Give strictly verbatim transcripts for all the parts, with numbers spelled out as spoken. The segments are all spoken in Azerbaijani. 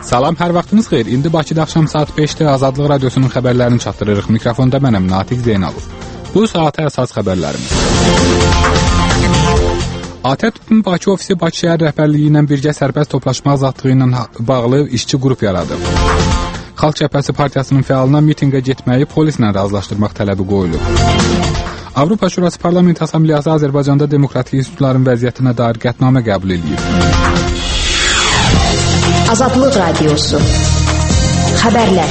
Salam, hər vaxtınız xeyir. İndi Bakıda axşam saat beşdə Azadlıq Radiosunun xəbərlərini çatdırırıq. Mikrofonda mənəm, Natiq Zeynalov. Bu saata əsas xəbərlərimiz. A T Ə T-in Bakı ofisi Bakı şəhər rəhbərliyi ilə birgə sərbəst toplaşma azadlığı ilə bağlı işçi qrup yaradıb. Xalq Cəbhəsi Partiyasının fəalına mitinqə getməyi polislə razılaşdırmaq tələbi qoyulub. Avropa Şurası Parlament Assambleyası Azərbaycanda demokratik institutların vəziyyətinə dair qətnamə qəbul edib. Azadlıq Radiosu. Xəbərlər.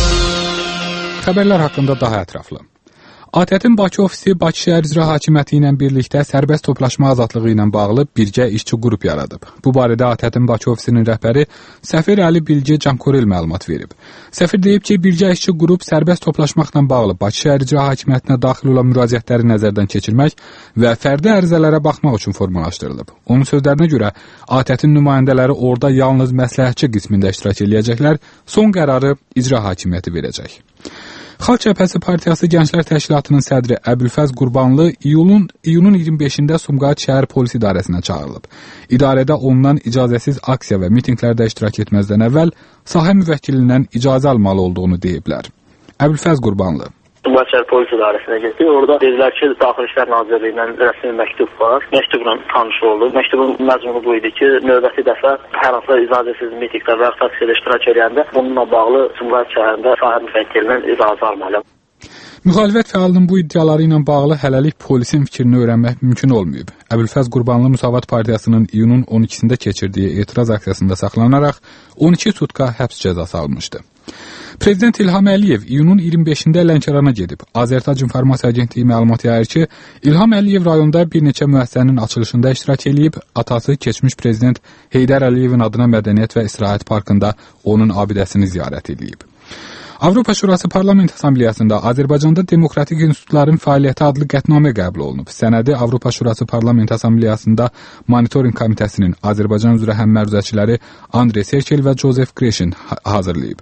Xəbərlər haqqında daha ətraflı. A T Ə T-in Bakı ofisi Bakı şəhər icra hakimiyyəti ilə birlikdə sərbəst toplaşma azadlığı ilə bağlı birgə işçi qrup yaradıb. Bu barədə A T Ə T-in Bakı ofisinin rəhbəri Səfir Əli Bilgi Cankorel məlumat verib. Səfir deyib ki, birgə işçi qrup sərbəst toplaşmaqla bağlı Bakı şəhər icra hakimiyyətinə daxil olan müraciətləri nəzərdən keçirmək və fərdi ərizələrə baxmaq üçün formalaşdırılıb. Onun sözlərinə görə A T Ə T-in nümayəndələri orada yalnız məsləhətçi qismində iştirak edəcəklər, son qərarı icra hakimiyyəti verəcək. Xalq Cəbhəsi Partiyası Gənclər Təşkilatının sədri Əbülfəz Qurbanlı iyulun, iyunun iyirmi beşində Sumqayıt şəhər polis idarəsinə çağırılıb. İdarədə ondan icazəsiz aksiya və mitinqlərdə iştirak etməzdən əvvəl sahə müvəkkilindən icazə almalı olduğunu deyiblər. Əbülfəz Qurbanlı. Sumqayıt şəhər polis idarəsinə getdik. Orada dedilər ki, Daxili İşlər Nazirliyindən rəsmi məktub var. Məktubla tanış olduq. Məktubun məzmunu bu idi ki, növbəti dəfə hər hansı icazəsiz mitinqdə və aksiyada iştirak edəndə bununla bağlı Sumqayıt şəhərində sahə müvəkkilindən icazə almalıyam. Müxalifət fəalının bu iddiaları ilə bağlı hələlik polisin fikrini öyrənmək mümkün olmayıb. Əbülfəz Qurbanlı Müsavat Partiyasının iyunun on ikisində keçirdiyi etiraz aksiyasında saxlanaraq on iki sutka həbs cəzası almışdı. Prezident İlham Əliyev iyunun iyirmi beşində Lənkərana gedib. Azərtac İnformasiya Agentliyi məlumat yayır ki, İlham Əliyev rayonda bir neçə müəssisənin açılışında iştirak edib, atası keçmiş prezident Heydər Əliyevin adına Mədəniyyət və İstirahət Parkında onun abidəsini ziyarət edib. Avropa Şurası Parlament Assambleyasında Azərbaycanda demokratik institutların fəaliyyəti adlı qətnamə qəbul olunub. Sənədi Avropa Şurası Parlament Assambleyasında Monitoring Komitəsinin Azərbaycan üzrə həmməruzəçiləri Andrey Serkel və Joseph Greşin hazırlayıb.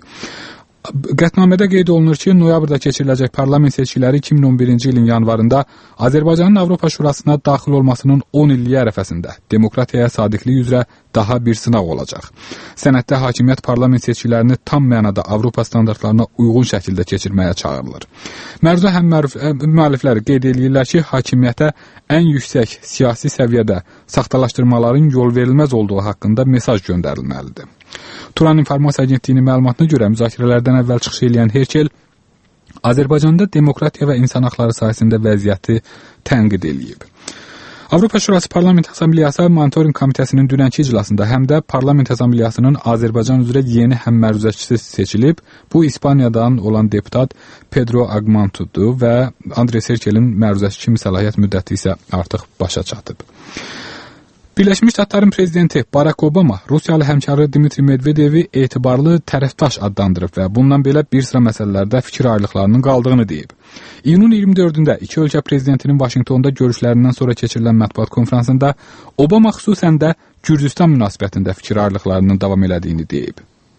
Qətnamədə qeyd olunur ki, noyabrda keçiriləcək parlament seçkiləri iki min on birinci ilin yanvarında Azərbaycanın Avropa Şurasına daxil olmasının on illiyi ərəfəsində demokratiyaya sadiqlik üzrə daha bir sınaq olacaq. Sənəddə hakimiyyət parlament seçkilərini tam mənada Avropa standartlarına uyğun şəkildə keçirməyə çağırılır. Məruzə həm müəllifləri qeyd edirlər ki, hakimiyyətə ən yüksək siyasi səviyyədə saxtalaşdırmaların yol verilməz olduğu haqqında mesaj göndərilməlidir. Turan İnformasiya Agentliyinin məlumatına görə müzakirələrdən əvvəl çıxış edən Herkel Azərbaycanda demokratiya və insan haqları sahəsində vəziyyəti tənqid edib. Avropa Şurası Parlament Assambleyası Monitoring Komitəsinin dünənki iclasında həm də Parlament Assambleyasının Azərbaycan üzrə yeni həmməruzəçisi seçilib. Bu İspaniyadan olan deputat Pedro Agmantudur və Andrey Serkelin məruzəçi kimi səlahiyyət müddəti isə artıq başa çatıb. Birləşmiş Ştatların prezidenti Barack Obama Rusiyalı həmkarı Dmitri Medvedevi etibarlı tərəfdaş adlandırıb və bundan belə bir sıra məsələlərdə fikir ayrılıqlarının qaldığını deyib. İyunun iyirmi dördündə iki ölkə prezidentinin Vaşinqtonda görüşlərindən sonra keçirilən mətbuat konfransında Obama xüsusən də Gürcüstan münasibətində fikir ayrılıqlarının davam elədiyini deyib.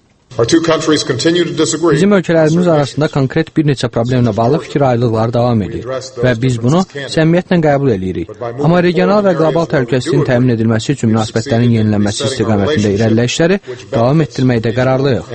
Bizim ölkələrimiz arasında konkret bir neçə problemlə bağlı fikir ayrılıqları davam edir və biz bunu səmimiyyətlə qəbul edirik. Amma regional və qlobal təhlükəsizliyin təmin edilməsi üçün münasibətlərin yenilənməsi istiqamətində irəliləyişləri davam etdirməkdə qərarlıyıq.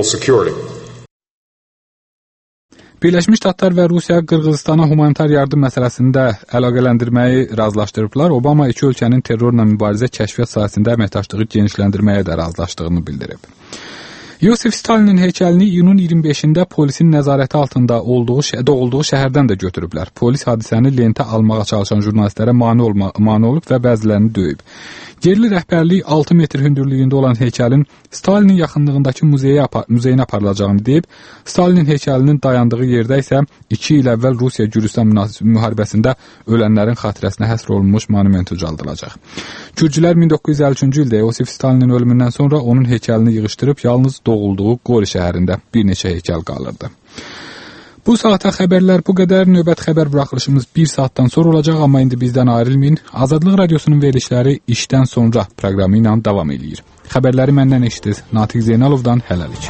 Birləşmiş Ştatlar və Rusiya Qırğızstana humanitar yardım məsələsində əlaqələndirməyi razılaşdırıblar. Obama iki ölkənin terrorla mübarizə kəşfiyyat sahəsində əməkdaşlığı genişləndirməyə də razılaşdığını bildirib. Yosif Stalinin heykəlini iyunun iyirmi beşində polisin nəzarəti altında olduğu, olduğu şəhərdən də götürüblər. Polis hadisəni lentə almağa çalışan jurnalistlərə mane, olma, mane olub və bəzilərini döyüb. Yerli rəhbərlik altı metr hündürlüyündə olan heykəlin Stalinin yaxınlığındakı muzeyə, muzeyinə aparılacağını deyib, Stalinin heykəlinin dayandığı yerdə isə iki il əvvəl Rusiya-Gürcüstan müharibəsində ölənlərin xatirəsinə həsr olunmuş monument ucaldılacaq. Gürcülər min doqquz yüz əlli üçüncü ildə Yosif Stalinin ölümündən sonra onun heykəlini yığışdırıb yalnız doğulduğu Qori şəhərində bir neçə heykəl qalırdı. Bu saata xəbərlər bu qədər. Növbət xəbər buraxılışımız bir saatdan sonra olacaq, amma indi bizdən ayrılmayın. Azadlıq Radiosunun verilişləri işdən sonra proqramı ilə davam edir. Xəbərləri məndən eşitdiniz. Natiq Zeynalovdan hələlik.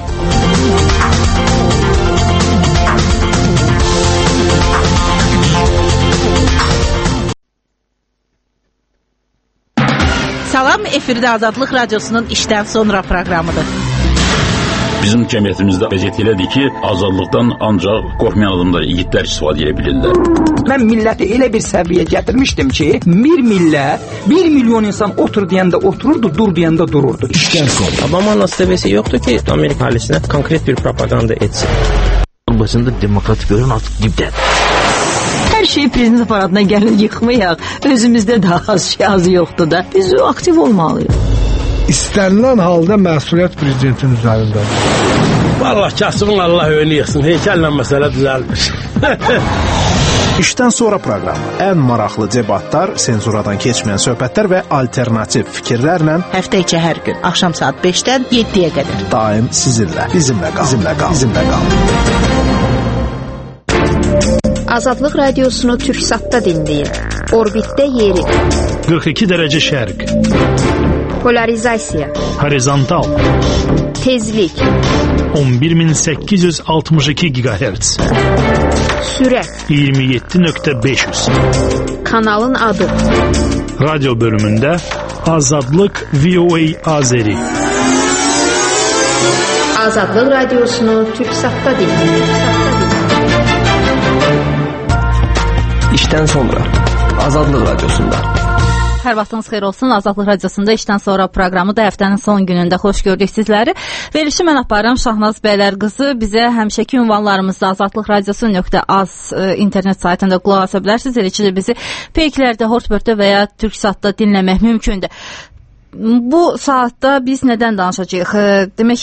Salam, efirdə Azadlıq Radiosunun işdən sonra proqramıdır. Bizim cəmiyyətimizdə vəziyyət elədir ki, azadlıqdan ancaq qorxmayan adamlar, igidlər istifadə edə bilirlər. Mən milləti elə bir səviyyə gətirmişdim ki, bir millət, bir milyon insan otur deyəndə otururdu, dur deyəndə dururdu. İşdən sonra. Obama'nın seviyesi yoktu ki, Amerika ailesine konkret bir propaganda etsin. Başında demokratik görün artıq dibdədir. Hər şey prezident aparatına gəlin yıxmayaq. Özümüzdə daha az şey azı yoxdur da. Biz aktiv olmalıyıq. İstənilən halda məsuliyyət prezidentin üzərindədir. Vallahi kasımın Allah önü yıxsın. Heykəllə məsələ düzəlmiş. İşdən sonra proqramı ən maraqlı debatlar, senzuradan keçməyən söhbətlər və alternativ fikirlərlə həftə içi hər gün axşam saat beşdən yeddiyə qədər daim sizinlə, bizimlə qal, bizimlə qal, bizimlə qal. Azadlıq radiosunu Türksatda dinləyin. Orbitdə yeri. qırx iki dərəcə şərq. Polarizasiya. Horizontal. Tezlik. on bir min səkkiz yüz altmış iki gigahertz. Sürət. iyirmi yeddi nöqtə beş yüz. Kanalın adı. Radyo bölümündə Azadlıq V O A Azeri. Azadlıq radiosunu Türksatda dinləyin. İşdən sonra Azadlıq radiosunda. Hər vaxtınız xeyir olsun. Azadlıq radiosunda işdən sonra proqramı da həftənin son günündə xoş gördük sizləri. Verilişi mən aparım Şahnaz Bəylər qızı. Bizə həmişəki ünvanlarımızda azadlıq radiosu nöqtə az internet saytında qulaq asa bilərsiniz. Eləcə də bizi Peyklərdə, Hortbörtdə və ya Türksatda dinləmək mümkündür. Bu saatda biz nədən danışacağıq? Demək,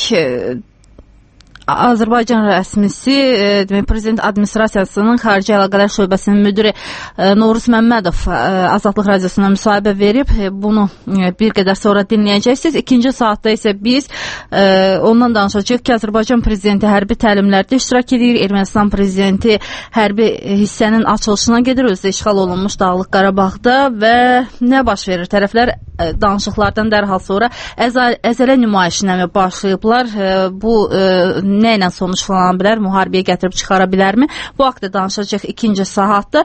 Azərbaycan rəsmisi, demək, Prezident Administrasiyasının Xarici Əlaqələr Şöbəsinin müdiri Novruz Məmmədov Azadlıq Radiosuna müsahibə verib. Bunu bir qədər sonra dinləyəcəksiniz. İkinci saatda isə biz ondan danışacağıq ki, Azərbaycan Prezidenti hərbi təlimlərdə iştirak edir. Ermənistan Prezidenti hərbi hissənin açılışına gedir. Özdə işğal olunmuş Dağlıq Qarabağda və nə baş verir? Tərəflər danışıqlardan dərhal sonra əzələ nümayişinə başlayıblar. Bu nə ilə sonuçlana bilər, müharibəyə gətirib çıxara bilərmi? Bu haqda danışacaq ikinci saatda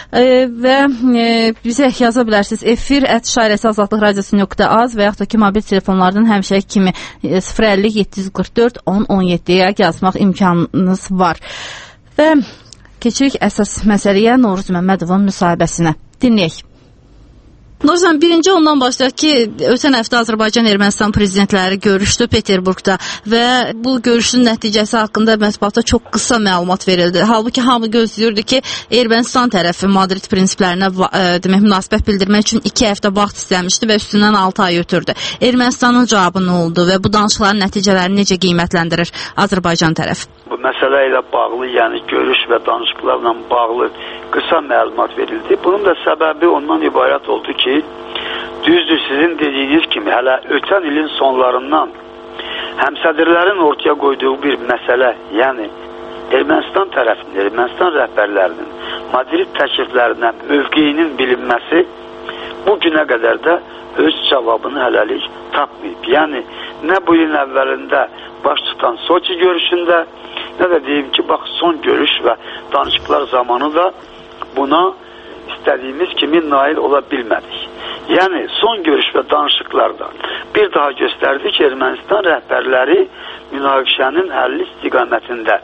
və bizə yaza bilərsiniz. Efir ət şairəsi azadlıq radiosu nöqtə az və yaxud da ki, mobil telefonlardan həmişəki kimi sıfır əlli yeddi yüz qırx dörd on on yeddiyə yazmaq imkanınız var. Və keçirik əsas məsələyə, Novruz Məmmədovun müsahibəsinə. Dinləyək. Novruzan, birinci ondan başlayaq ki, ötən həftə Azərbaycan Ermənistan prezidentləri görüşdü Peterburqda və bu görüşün nəticəsi haqqında mətbuatda çox qısa məlumat verildi. Halbuki hamı gözləyirdi ki, Ermənistan tərəfi Madrid prinsiplərinə demək, münasibət bildirmək üçün iki həftə vaxt istəmişdi və üstündən altı ay ötürdü. Ermənistanın cavabı nə oldu və bu danışıqların nəticələrini necə qiymətləndirir Azərbaycan tərəfi? Bu məsələ ilə bağlı, yəni görüş və danışıqlarla bağlı qısa məlumat verildi. Bunun da səbəbi ondan ibarət oldu ki, düzdür sizin dediyiniz kimi hələ ötən ilin sonlarından həmsədrlərin ortaya qoyduğu bir məsələ, yəni Ermənistan tərəfinin, Ermənistan rəhbərlərinin Madrid təkliflərinə mövqeyinin bilinməsi bu günə qədər də öz cavabını hələlik tapmayıb. Yəni nə bu ilin əvvəlində baş tutan Soçi görüşündə, nə də deyim ki, bax son görüş və danışıqlar zamanı da buna istədiyimiz kimi nail ola bilmədik. Yəni son görüş və danışıqlarda bir daha göstərdi ki, Ermənistan rəhbərləri münaqişənin həlli istiqamətində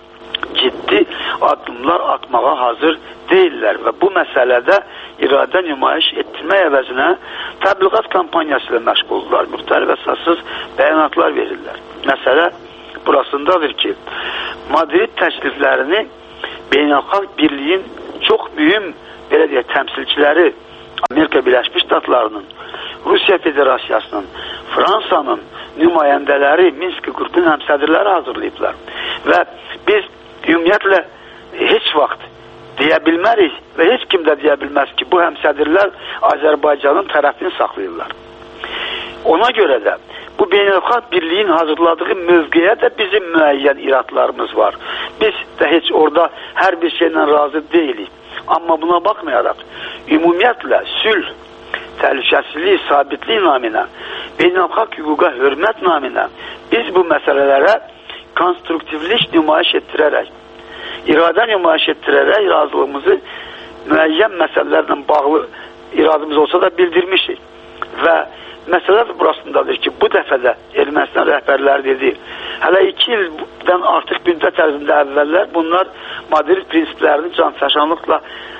ciddi addımlar atmağa hazır deyirlər və bu məsələdə iradə nümayiş etdirmək əvəzinə təbliğat kampaniyası ilə məşğuldurlar, müxtəlif əsassız bəyanatlar verirlər. Məsələ burasındadır ki, Madrid təkliflərini beynəlxalq birliyin çox mühüm, belə deyək, təmsilçiləri, Amerika Birləşmiş Ştatlarının, Rusiya Federasiyasının, Fransanın nümayəndələri Minsk qrupun həmsədrləri hazırlayıblar. Və biz ümumiyyətlə heç vaxt deyə bilmərik və heç kim də deyə bilməz ki, bu həmsədrlər Azərbaycanın tərəfini saxlayırlar. Ona görə də bu beynəlxalq birliyin hazırladığı mövqeyə də bizim müəyyən iradlarımız var. Biz də heç orada hər bir şeylə razı deyilik. Amma buna baxmayaraq, ümumiyyətlə sülh, təhlükəsizlik, sabitlik naminə, beynəlxalq hüquqa hörmət naminə biz bu məsələlərə konstruktivlik nümayiş etdirərək, iradə nümayiş etdirərək razılığımızı müəyyən məsələlərlə bağlı iradımız olsa da bildirmişik. Və məsələ burasındadır ki, bu dəfə də Ermənistan rəhbərləri dedi, hələ iki ildən artıq müddət ərzində əvvəllər bunlar Madrid prinsiplərini canfəşanlıqla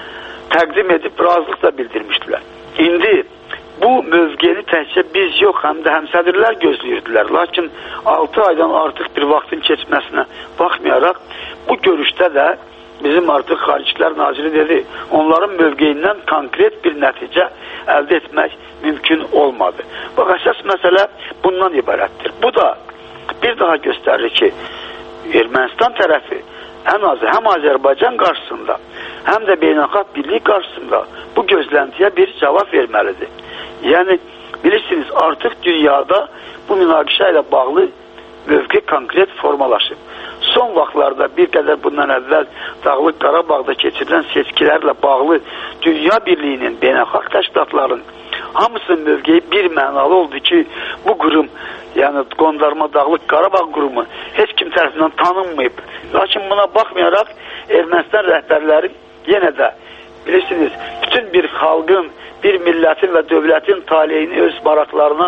təqdim edib razılıq da bildirmişdilər. İndi bu mövqeyini təkcə biz yox, həm də həmsədrlər gözləyirdilər. Lakin altı aydan artıq bir vaxtın keçməsinə baxmayaraq, bu görüşdə də bizim artıq Xaricilər Naziri dedi, onların mövqeyindən konkret bir nəticə əldə etmək mümkün olmadı. Bax, əsas məsələ bundan ibarətdir. Bu da bir daha göstərir ki, Ermənistan tərəfi ən azı həm Azərbaycan qarşısında, həm də beynəlxalq birlik qarşısında bu gözləntiyə bir cavab verməlidir. Yəni, bilirsiniz, artıq dünyada bu münaqişə ilə bağlı mövqe konkret formalaşıb. Son vaxtlarda bir qədər bundan əvvəl Dağlıq Qarabağda keçirilən seçkilərlə bağlı Dünya Birliyinin, beynəlxalq təşkilatların hamısının mövqeyi bir mənalı oldu ki, bu qurum, yəni Qondarma Dağlıq Qarabağ qurumu heç kim tərəfindən tanınmayıb. Lakin buna baxmayaraq Ermənistan rəhbərləri yenə də, bilirsiniz, bütün bir xalqın, bir millətin və dövlətin taleyini öz maraqlarına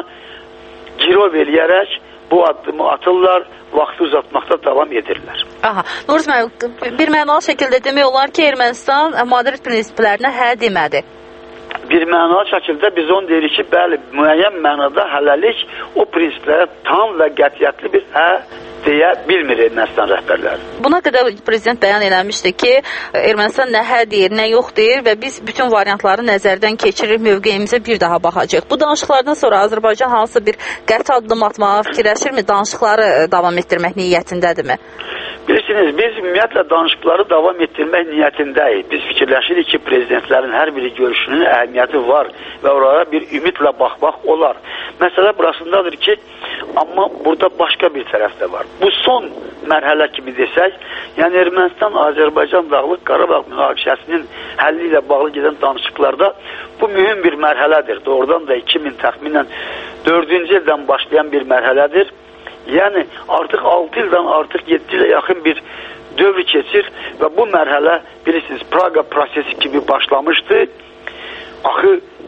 girov eləyərək bu addımı atırlar, vaxtı uzatmaqda davam edirlər. Aha, Novruz müəllim, bir mənalı şəkildə demək olar ki, Ermənistan Madrid prinsiplərinə hə demədi. Bir mənalı şəkildə biz onu deyirik ki, bəli, müəyyən mənada hələlik o prinsiplərə tam və qətiyyətli bir hə deyə bilmir Ermənistan rəhbərləri. Buna qədər prezident bəyan eləmişdi ki, Ermənistan nə hə deyir, nə yox deyir və biz bütün variantları nəzərdən keçirir, mövqeyimizə bir daha baxacaq. Bu danışıqlardan sonra Azərbaycan hansı bir qəti addım atmağa fikirləşirmi, danışıqları davam etdirmək niyyətindədirmi? Bilirsiniz, biz ümumiyyətlə danışıqları davam etdirmək niyyətindəyik. Biz fikirləşirik ki, prezidentlərin hər biri görüşünün əhəmiyyəti var və oraya bir ümidlə baxmaq olar. Məsələ burasındadır ki, amma burada başqa bir tərəf də var. Bu son mərhələ kimi desək, yəni Ermənistan, Azərbaycan, Dağlıq Qarabağ münaqişəsinin həlli ilə bağlı gedən danışıqlarda bu mühüm bir mərhələdir. Doğrudan da iki min təxminən dördüncü ildən başlayan bir mərhələdir. Yəni artıq altı ildən artıq yeddi ilə yaxın bir dövr keçir və bu mərhələ bilirsiniz Praga prosesi kimi başlamışdı. Axı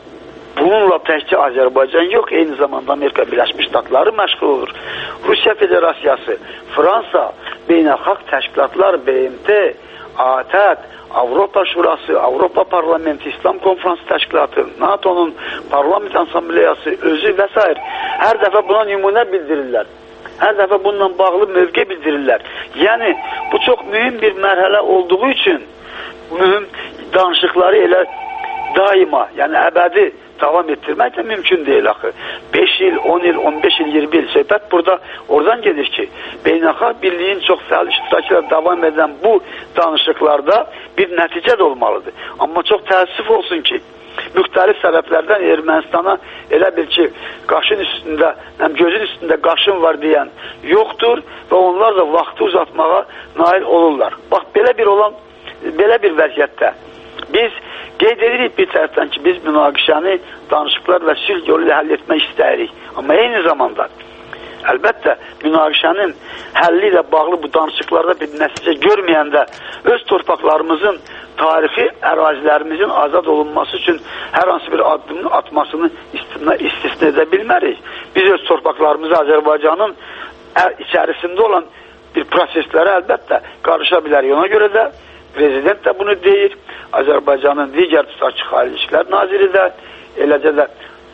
bununla təkcə Azərbaycan yox, eyni zamanda Amerika Birləşmiş Ştatları məşğul olur. Rusiya Federasiyası, Fransa, beynəlxalq təşkilatlar, B M T, A T Ə D, Avropa Şurası, Avropa Parlamenti, İslam Konferansı Təşkilatı, NATO'nun Parlament Asambleyası, özü və s. hər dəfə buna nümunə bildirirlər. Hər dəfə bununla bağlı mövqe bildirirlər. Yəni, bu çox mühüm bir mərhələ olduğu üçün mühüm danışıqları elə daima, yəni əbədi davam etdirmək də mümkün deyil axı. beş il, on il, on beş il, iyirmi il söhbət burada oradan gedir ki, beynəlxalq birliyin çox fəal iştirakı ilə davam edən bu danışıqlarda bir nəticə də olmalıdır. Amma çox təəssüf olsun ki, müxtəlif səbəblərdən Ermənistana elə bil ki, qaşın üstündə, həm gözün üstündə qaşın var deyən yoxdur və onlar da vaxtı uzatmağa nail olurlar. Bax, belə bir olan, belə bir vəziyyətdə biz qeyd edirik bir tərəfdən ki, biz münaqişəni danışıqlar və sülh yolu ilə həll etmək istəyirik. Amma eyni zamanda, əlbəttə, münaqişənin həlli ilə bağlı bu danışıqlarda bir nəticə görməyəndə öz torpaqlarımızın tarixi ərazilərimizin azad olunması üçün hər hansı bir addımın atmasını istisna, istisna edə bilmərik. Biz öz torpaqlarımızı Azərbaycanın içərisində olan bir proseslərə əlbəttə qarışa bilərik. Ona görə də prezident də bunu deyir, Azərbaycanın digər açıq xaricilər naziri də, eləcə də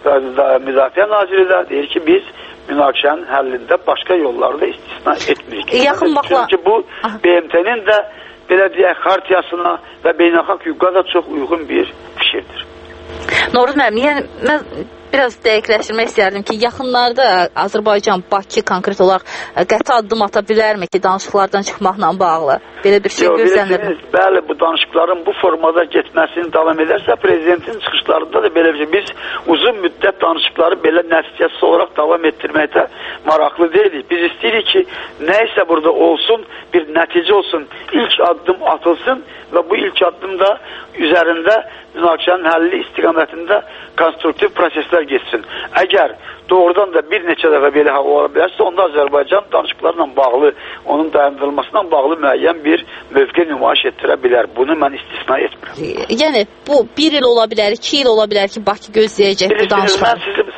müdafiə naziri də deyir ki, biz münaqişənin həllində başqa yolları da istisna etmirik. Yaxın vaxtla... Çünki bu B M T'nin də belə deyək, xartiyasına və beynəlxalq hüquqa da çox uyğun bir fikirdir. Novruz müəllim, yəni mən biraz dəqiqləşdirmək istərdim ki, yaxınlarda Azərbaycan, Bakı konkret olaraq qəti addım ata bilərmi ki, danışıqlardan çıxmaqla bağlı? Belə bir şey gözlənilir. Bəli, bu danışıqların bu formada getməsini davam edərsə, prezidentin çıxışlarında da belə bir şey. Biz uzun müddət danışıqları belə nəticəsiz olaraq davam etdirməkdə maraqlı deyilik. Biz istəyirik ki, nəysə burada olsun, bir nəticə olsun, ilk addım atılsın və bu ilk addım da üzərində münaqişənin həlli istiqamətində konstruktiv proseslər geçsin. Əgər doğrudan da bir neçə dəfə belə hal ola bilərsə, onda Azərbaycan danışıqlarla bağlı, onun dayandırılmasından bağlı müəyyən bir mövqe nümayiş etdirə bilər. Bunu mən istisna etmirəm. Yəni, bu bir il ola bilər, iki il ola bilər ki, Bakı gözləyəcək bu danışıqlar. Mən sizi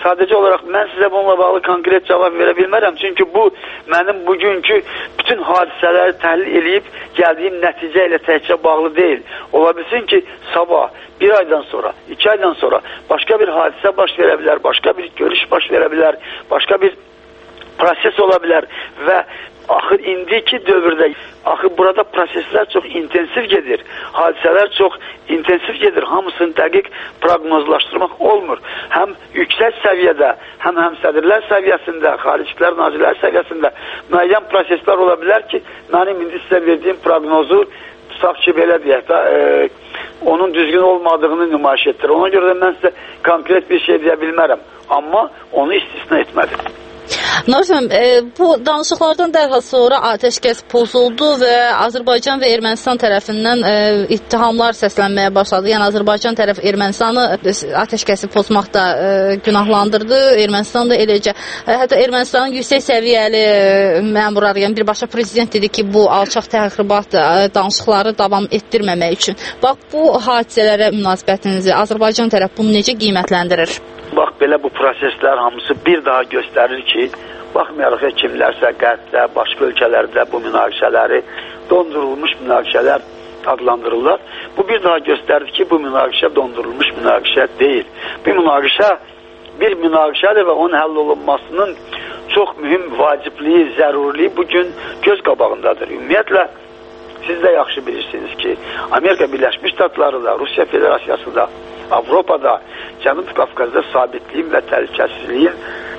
sadəcə olaraq mən sizə bununla bağlı konkret cavab verə bilmərəm. Çünki bu mənim bugünkü bütün hadisələri təhlil edib gəldiyim nəticə ilə təkcə bağlı deyil. Ola bilsin ki, sabah, bir aydan sonra, iki aydan sonra başqa bir hadisə baş verə bilər, başqa bir görüş baş verə bilər, başqa bir proses ola bilər və axı indiki dövrdə axı burada proseslər çox intensiv gedir. Hadisələr çox intensiv gedir. Hamısını dəqiq proqnozlaşdırmaq olmur. Həm yüksək səviyyədə, həm həmsədrlər səviyyəsində, xaricilər, nazirlər səviyyəsində müəyyən proseslər ola bilər ki, mənim indi sizə verdiyim proqnozu tutaq ki, belə deyək də, e, onun düzgün olmadığını nümayiş etdirir. Ona görə də mən sizə konkret bir şey deyə bilmərəm. Amma onu istisna etmədim. Nursən, e, bu danışıqlardan dərhal sonra atəşkəs pozuldu və Azərbaycan və Ermənistan tərəfindən e, ittihamlar səslənməyə başladı. Yəni Azərbaycan tərəf Ermənistanı atəşkəsi pozmaqda e, günahlandırdı. Ermənistan da eləcə. E, hətta Ermənistanın yüksək səviyyəli e, məmurları, yəni birbaşa prezident dedi ki, bu alçaq təxribat e, danışıqları davam etdirməmək üçün. Bax, bu hadisələrə münasibətinizi Azərbaycan tərəf bunu necə qiymətləndirir? Bax, belə bu proseslər hamısı bir daha göstərir ki, baxmayaraq ki, kimlərsə qərbdə, başqa ölkələrdə bu münaqişələri dondurulmuş münaqişələr adlandırırlar. Bu bir daha göstərir ki, bu münaqişə dondurulmuş münaqişə deyil. Bu münaqişə bir münaqişədir və onun həll olunmasının çox mühüm vacibliyi, zəruriliyi bugün göz qabağındadır. Ümumiyyətlə, siz də yaxşı bilirsiniz ki, Amerika Birləşmiş Ştatları da, Rusiya Federasiyası da, Avropada, Cənub Qafqazda sabitliyin və təhlükəsizliyin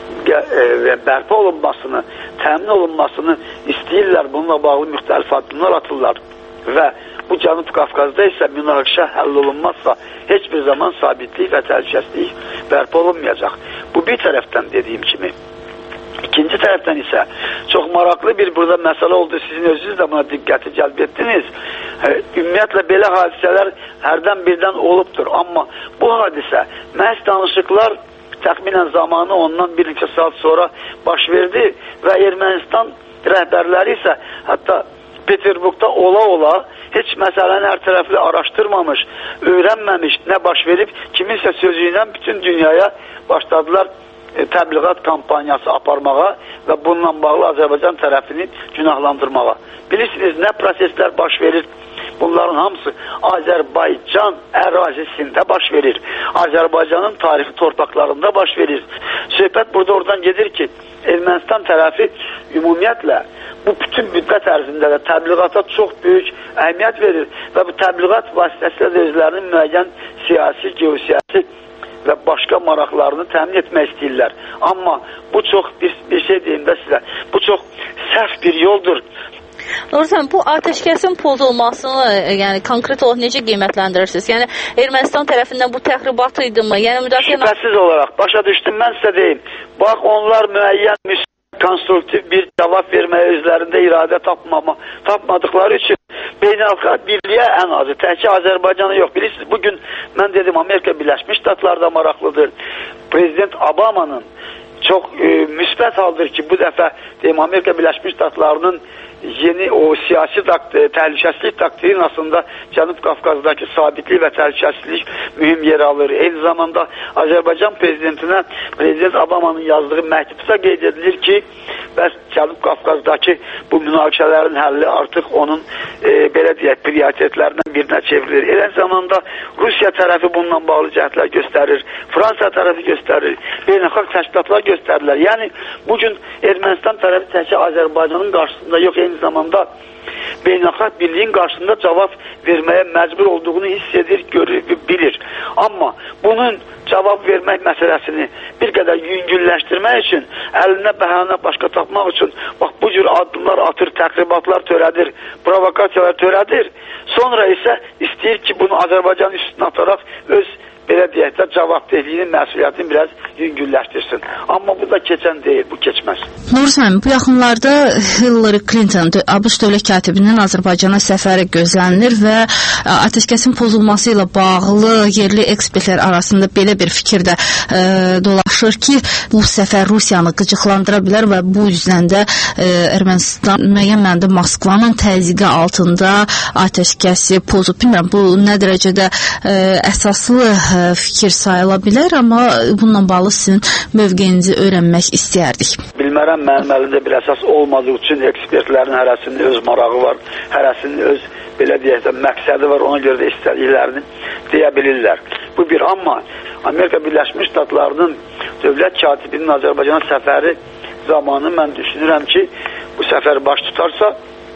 və bərpa olunmasını, təmin olunmasını istəyirlər. Bununla bağlı müxtəlif addımlar atırlar və bu Cənub Qafqazda isə münaqişə həll olunmazsa heç bir zaman sabitlik və təhlükəsizlik bərpa olunmayacaq. Bu bir tərəfdən dediyim kimi. İkinci tərəfdən isə çox maraqlı bir burada məsələ oldu. Sizin özünüz də buna diqqəti cəlb etdiniz. Ümumiyyətlə belə hadisələr hərdən birdən olubdur. Amma bu hadisə məhz danışıqlar təxminən zamanı ondan bir neçə saat sonra baş verdi və Ermənistan rəhbərləri isə hətta Peterburqda ola-ola heç məsələni hər tərəfli araşdırmamış, öyrənməmiş nə baş verib, kiminsə sözü ilə bütün dünyaya başladılar təbliğat kampaniyası aparmağa və bununla bağlı Azərbaycan tərəfini günahlandırmağa. Bilirsiniz, nə proseslər baş verir? Bunların hamısı Azərbaycan ərazisində baş verir. Azərbaycanın tarixi torpaqlarında baş verir. Söhbət burada oradan gedir ki, Ermənistan tərəfi ümumiyyətlə bu bütün müddət ərzində də təbliğata çox böyük əhəmiyyət verir və bu təbliğat vasitəsilə də özlərinin müəyyən siyasi, geosiyasi və başqa maraqlarını təmin etmək istəyirlər. Amma bu çox, bir, bir şey deyim də sizə, bu çox səhv bir yoldur. Nursən, bu atəşkəsin pozulmasını, yəni konkret olaraq necə qiymətləndirirsiniz? Yəni Ermənistan tərəfindən bu təxribat idi mı? Yəni müdafiə... Şübhəsiz olaraq, başa düşdüm, mən sizə deyim. Bax, onlar müəyyən konstruktiv bir cavab verməyə özlərində iradə tapmama, tapmadıkları üçün beynəlxalq birliyə ən azı, təkcə Azərbaycanı yox. Bilirsiniz, bugün mən dedim, Amerika Birləşmiş Ştatları da maraqlıdır. Prezident Obama'nın çox e, müsbət haldır ki, bu dəfə deyim, Amerika Birləşmiş Ştatlarının yeni o siyasi taktiği, təhlükəsizlik doktrinasında Cənub Qafqazdakı sabitlik və təhlükəsizlik mühüm yer alır. Eyni zamanda Azərbaycan prezidentinə Prezident Obama'nın yazdığı məktubda qeyd edilir ki, bəs Cənub Qafqazdakı bu münaqişələrin həlli artıq onun e, belə deyək, prioritetlərindən birinə çevrilir. Eyni zamanda Rusiya tərəfi bununla bağlı cəhdlər göstərir, Fransa tərəfi göstərir, beynəlxalq təşkilatlar göstərirlər. Yəni, bugün Ermənistan tərəfi təkcə Azərbaycanın qarşısında yox, eyni zamanda beynəlxalq birliyin qarşısında cavab verməyə məcbur olduğunu hiss edir, görür, bilir. Amma bunun cavab vermək məsələsini bir qədər yüngülləşdirmək üçün, əlinə bəhanə başqa tapmaq üçün, bax, bu cür addımlar atır, təxribatlar törədir, provokasiyalar törədir. Sonra isə istəyir ki, bunu Azərbaycan üstünə ataraq öz belə deyək də cavabdehliyinin məsuliyyətini biraz yüngülləşdirsin. Amma bu da keçən deyil, bu keçməz. Nursən, bu yaxınlarda Hillary Clinton, ABŞ dövlət katibinin Azərbaycana səfəri gözlənilir və atəşkəsin pozulması ilə bağlı yerli ekspertlər arasında belə bir fikir də e, dolaşır ki, bu səfər Rusiyanı qıcıqlandıra bilər və bu yüzdən də e, Ermənistan müəyyən məndə Moskvanın təzyiqi altında atəşkəsi pozub. Bilmirəm, bu nə dərəcədə e, əsaslı fikir sayıla bilər, amma bununla bağlı sizin mövqeyinizi öyrənmək istəyərdik. Bilmərəm, mənim əlimdə bir əsas olmadığı üçün ekspertlərin hərəsinin öz marağı var, hərəsinin öz belə deyək də məqsədi var, ona görə də istədiklərini deyə bilirlər. Bu bir, amma Amerika Birləşmiş Ştatlarının dövlət katibinin Azərbaycana səfəri zamanı mən düşünürəm ki, bu səfər baş tutarsa,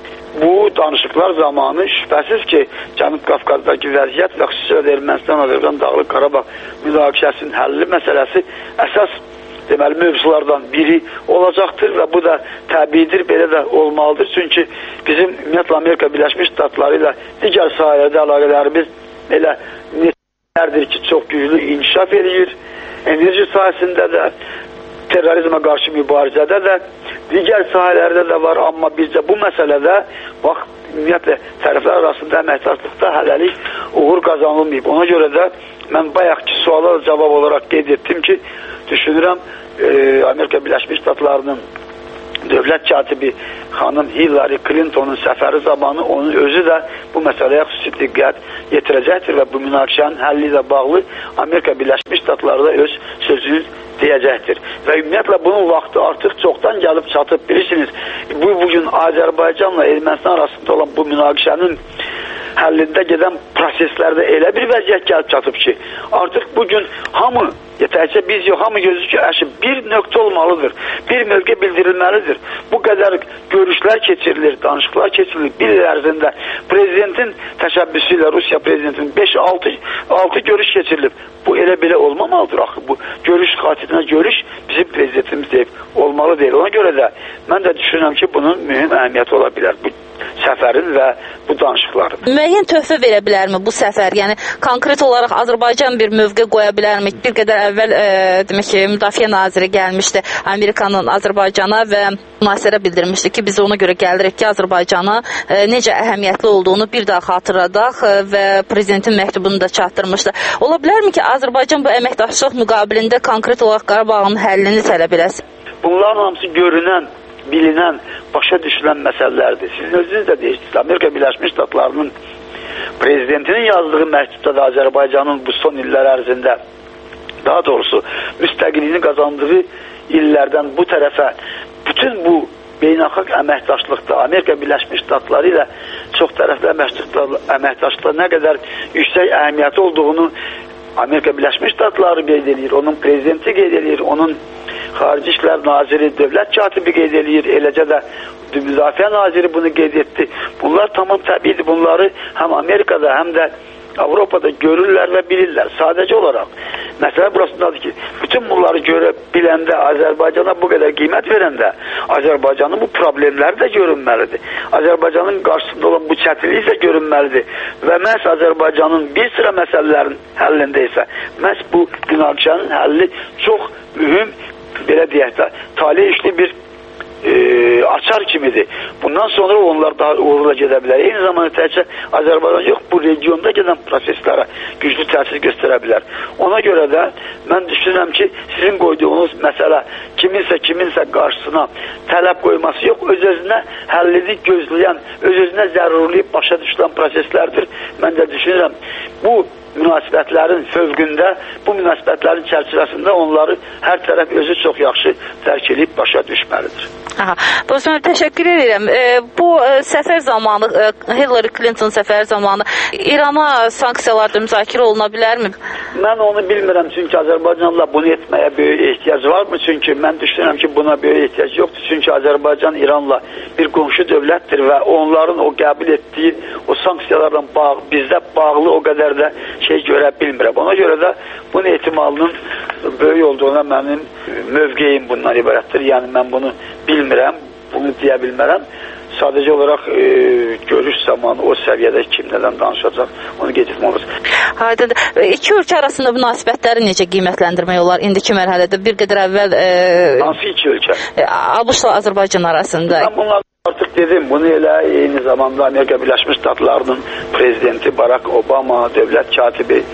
bu danışıqlar zamanı şübhəsiz ki, Cənub Qafqazdakı vəziyyət və xüsusilə Ermənistan-Azərbaycan Dağlıq Qarabağ münaqişəsinin həlli məsələsi əsas deməli mövzulardan biri olacaqdır və bu da təbiidir, belə də olmalıdır. Çünki bizim ümumiyyətlə Amerika Birləşmiş Ştatları ilə digər sahələrdə əlaqələrimiz elə neçələrdir ki, çox güclü inkişaf edir. Enerji sahəsində də, terrorizmə qarşı mübarizədə də, digər sahələrdə də var, amma bizcə bu məsələdə bax, ümumiyyətlə tərəflər arasında əməkdaşlıqda hələlik uğur qazanılmayıb. Ona görə də mən bayaqki suala cavab olaraq qeyd etdim ki, düşünürəm e, Amerika Birləşmiş Ştatlarının dövlət katibi xanım Hillary Clinton'un səfəri zamanı onun özü də bu məsələyə xüsusi diqqət yetirəcəkdir və bu münaqişənin həlli ilə bağlı Amerika Birləşmiş Ştatları da öz sözünü deyəcəkdir. Və ümumiyyətlə bunun vaxtı artıq çoxdan gəlib çatıb. Bilirsiniz, bu bugün Azərbaycanla Ermənistan arasında olan bu münaqişənin həllində gedən proseslərdə elə bir vəziyyət gəlib çatıb ki, artıq bugün hamı, yetərcə biz yox, hamı gözü ki, əşi bir nöqtə olmalıdır, bir mövqe bildirilməlidir. Bu qədər görüşlər keçirilir, danışıqlar keçirilir. Bir il ərzində prezidentin təşəbbüsü ilə Rusiya prezidentinin beş altı görüş keçirilib. Bu elə belə olmamalıdır axı. Bu görüş xatirinə görüş bizim prezidentimiz deyib olmalı deyil. Ona görə də mən də düşünürəm ki, bunun mühüm əhəmiyyəti ola bilər. Bu səfərin və bu danışıqların. Müəyyən töhfə verə bilərmi bu səfər? Yəni konkret olaraq Azərbaycan bir mövqe qoya bilərmi? Bir qədər əvvəl e, demək ki, Müdafiə naziri gəlmişdi Amerikanın Azərbaycana və münasirə bildirmişdi ki, biz ona görə gəlirik ki, Azərbaycana e, necə əhəmiyyətli olduğunu bir daha xatırladaq e, və prezidentin məktubunu da çatdırmışdı. Ola bilərmi ki, Azərbaycan bu əməkdaşlıq müqabilində konkret olaraq Qarabağın həllini tələb eləsin? Bunların hamısı görünən, bilinən, başa düşülən məsələlərdir. Sizin özünüz də deyirsiniz, Amerika Birləşmiş Ştatlarının prezidentinin yazdığı məktubda da Azərbaycanın bu son illər ərzində, daha doğrusu müstəqilliyini qazandığı illərdən bu tərəfə bütün bu beynəlxalq əməkdaşlıqda Amerika Birləşmiş Ştatları ilə çox tərəfli əməkdaşlıqda nə qədər yüksək əhəmiyyəti olduğunu Amerika Birləşmiş Ştatları qeyd edir, onun prezidenti qeyd edir, onun Xarici İşlər Naziri, dövlət katibi qeyd edir, eləcə də Müdafiə Naziri bunu qeyd etdi. Bunlar tamam təbiidir, bunları həm Amerikada, həm də Avropada görürlər və bilirlər. Sadəcə olaraq məsələ burasındadır ki, bütün bunları görə biləndə, Azərbaycana bu qədər qiymət verəndə, Azərbaycanın bu problemləri də görünməlidir. Azərbaycanın qarşısında olan bu çətinlik də görünməlidir. Və məhz Azərbaycanın bir sıra məsələlərin həllində isə məhz bu münaqişənin həlli çox mühüm, belə deyək də, talih işli bir E, açar kimidir. Bundan sonra onlar daha uğurla gedə bilər. Eyni zamanda təkcə Azərbaycan yox, bu regionda gedən proseslərə güclü təsir göstərə bilər. Ona görə də mən düşünürəm ki, sizin qoyduğunuz məsələ kiminsə kiminsə qarşısına tələb qoyması yox, öz-özünə həllini gözləyən, öz-özünə zərurluyub başa düşülən proseslərdir. Mən də düşünürəm, bu münasibətlərin fövqündə, bu münasibətlərin çərçivəsində onları hər tərəf özü çox yaxşı dərk edib başa düşməlidir. Aha, Dostum, təşəkkür edirəm. E, bu e, səfər zamanı, e, Hillary Clinton səfər zamanı İrana sanksiyalarda müzakirə oluna bilərmi? Mən onu bilmirəm, çünki Azərbaycanla bunu etməyə böyük ehtiyac varmı? Çünki mən düşünürəm ki, buna böyük ehtiyac yoxdur. Çünki Azərbaycan İranla bir qonşu dövlətdir və onların o qəbul etdiyi o sanksiyalarla bağ, bizdə bağlı o qədər də şey görə bilmirəm. Ona görə də bunun ehtimalının böyük olduğuna mənim mövqeyim bundan ibarətdir. Yəni mən bunu bilmirəm, bunu deyə bilmərəm. Sadəcə olaraq e, görüş zamanı o səviyyədə kim nədən danışacaq, onu gecikməmiz. Aydın. İki ölkə arasında münasibətləri necə qiymətləndirmək olar indiki mərhələdə? Bir qədər əvvəl e, hansı iki ölkə? E, ABŞ-la Azərbaycan arasında. Mən bunlar artıq dedim, bunu elə eyni zamanda Amerika Birləşmiş Ştatlarının prezidenti Barack Obama, dövlət katibi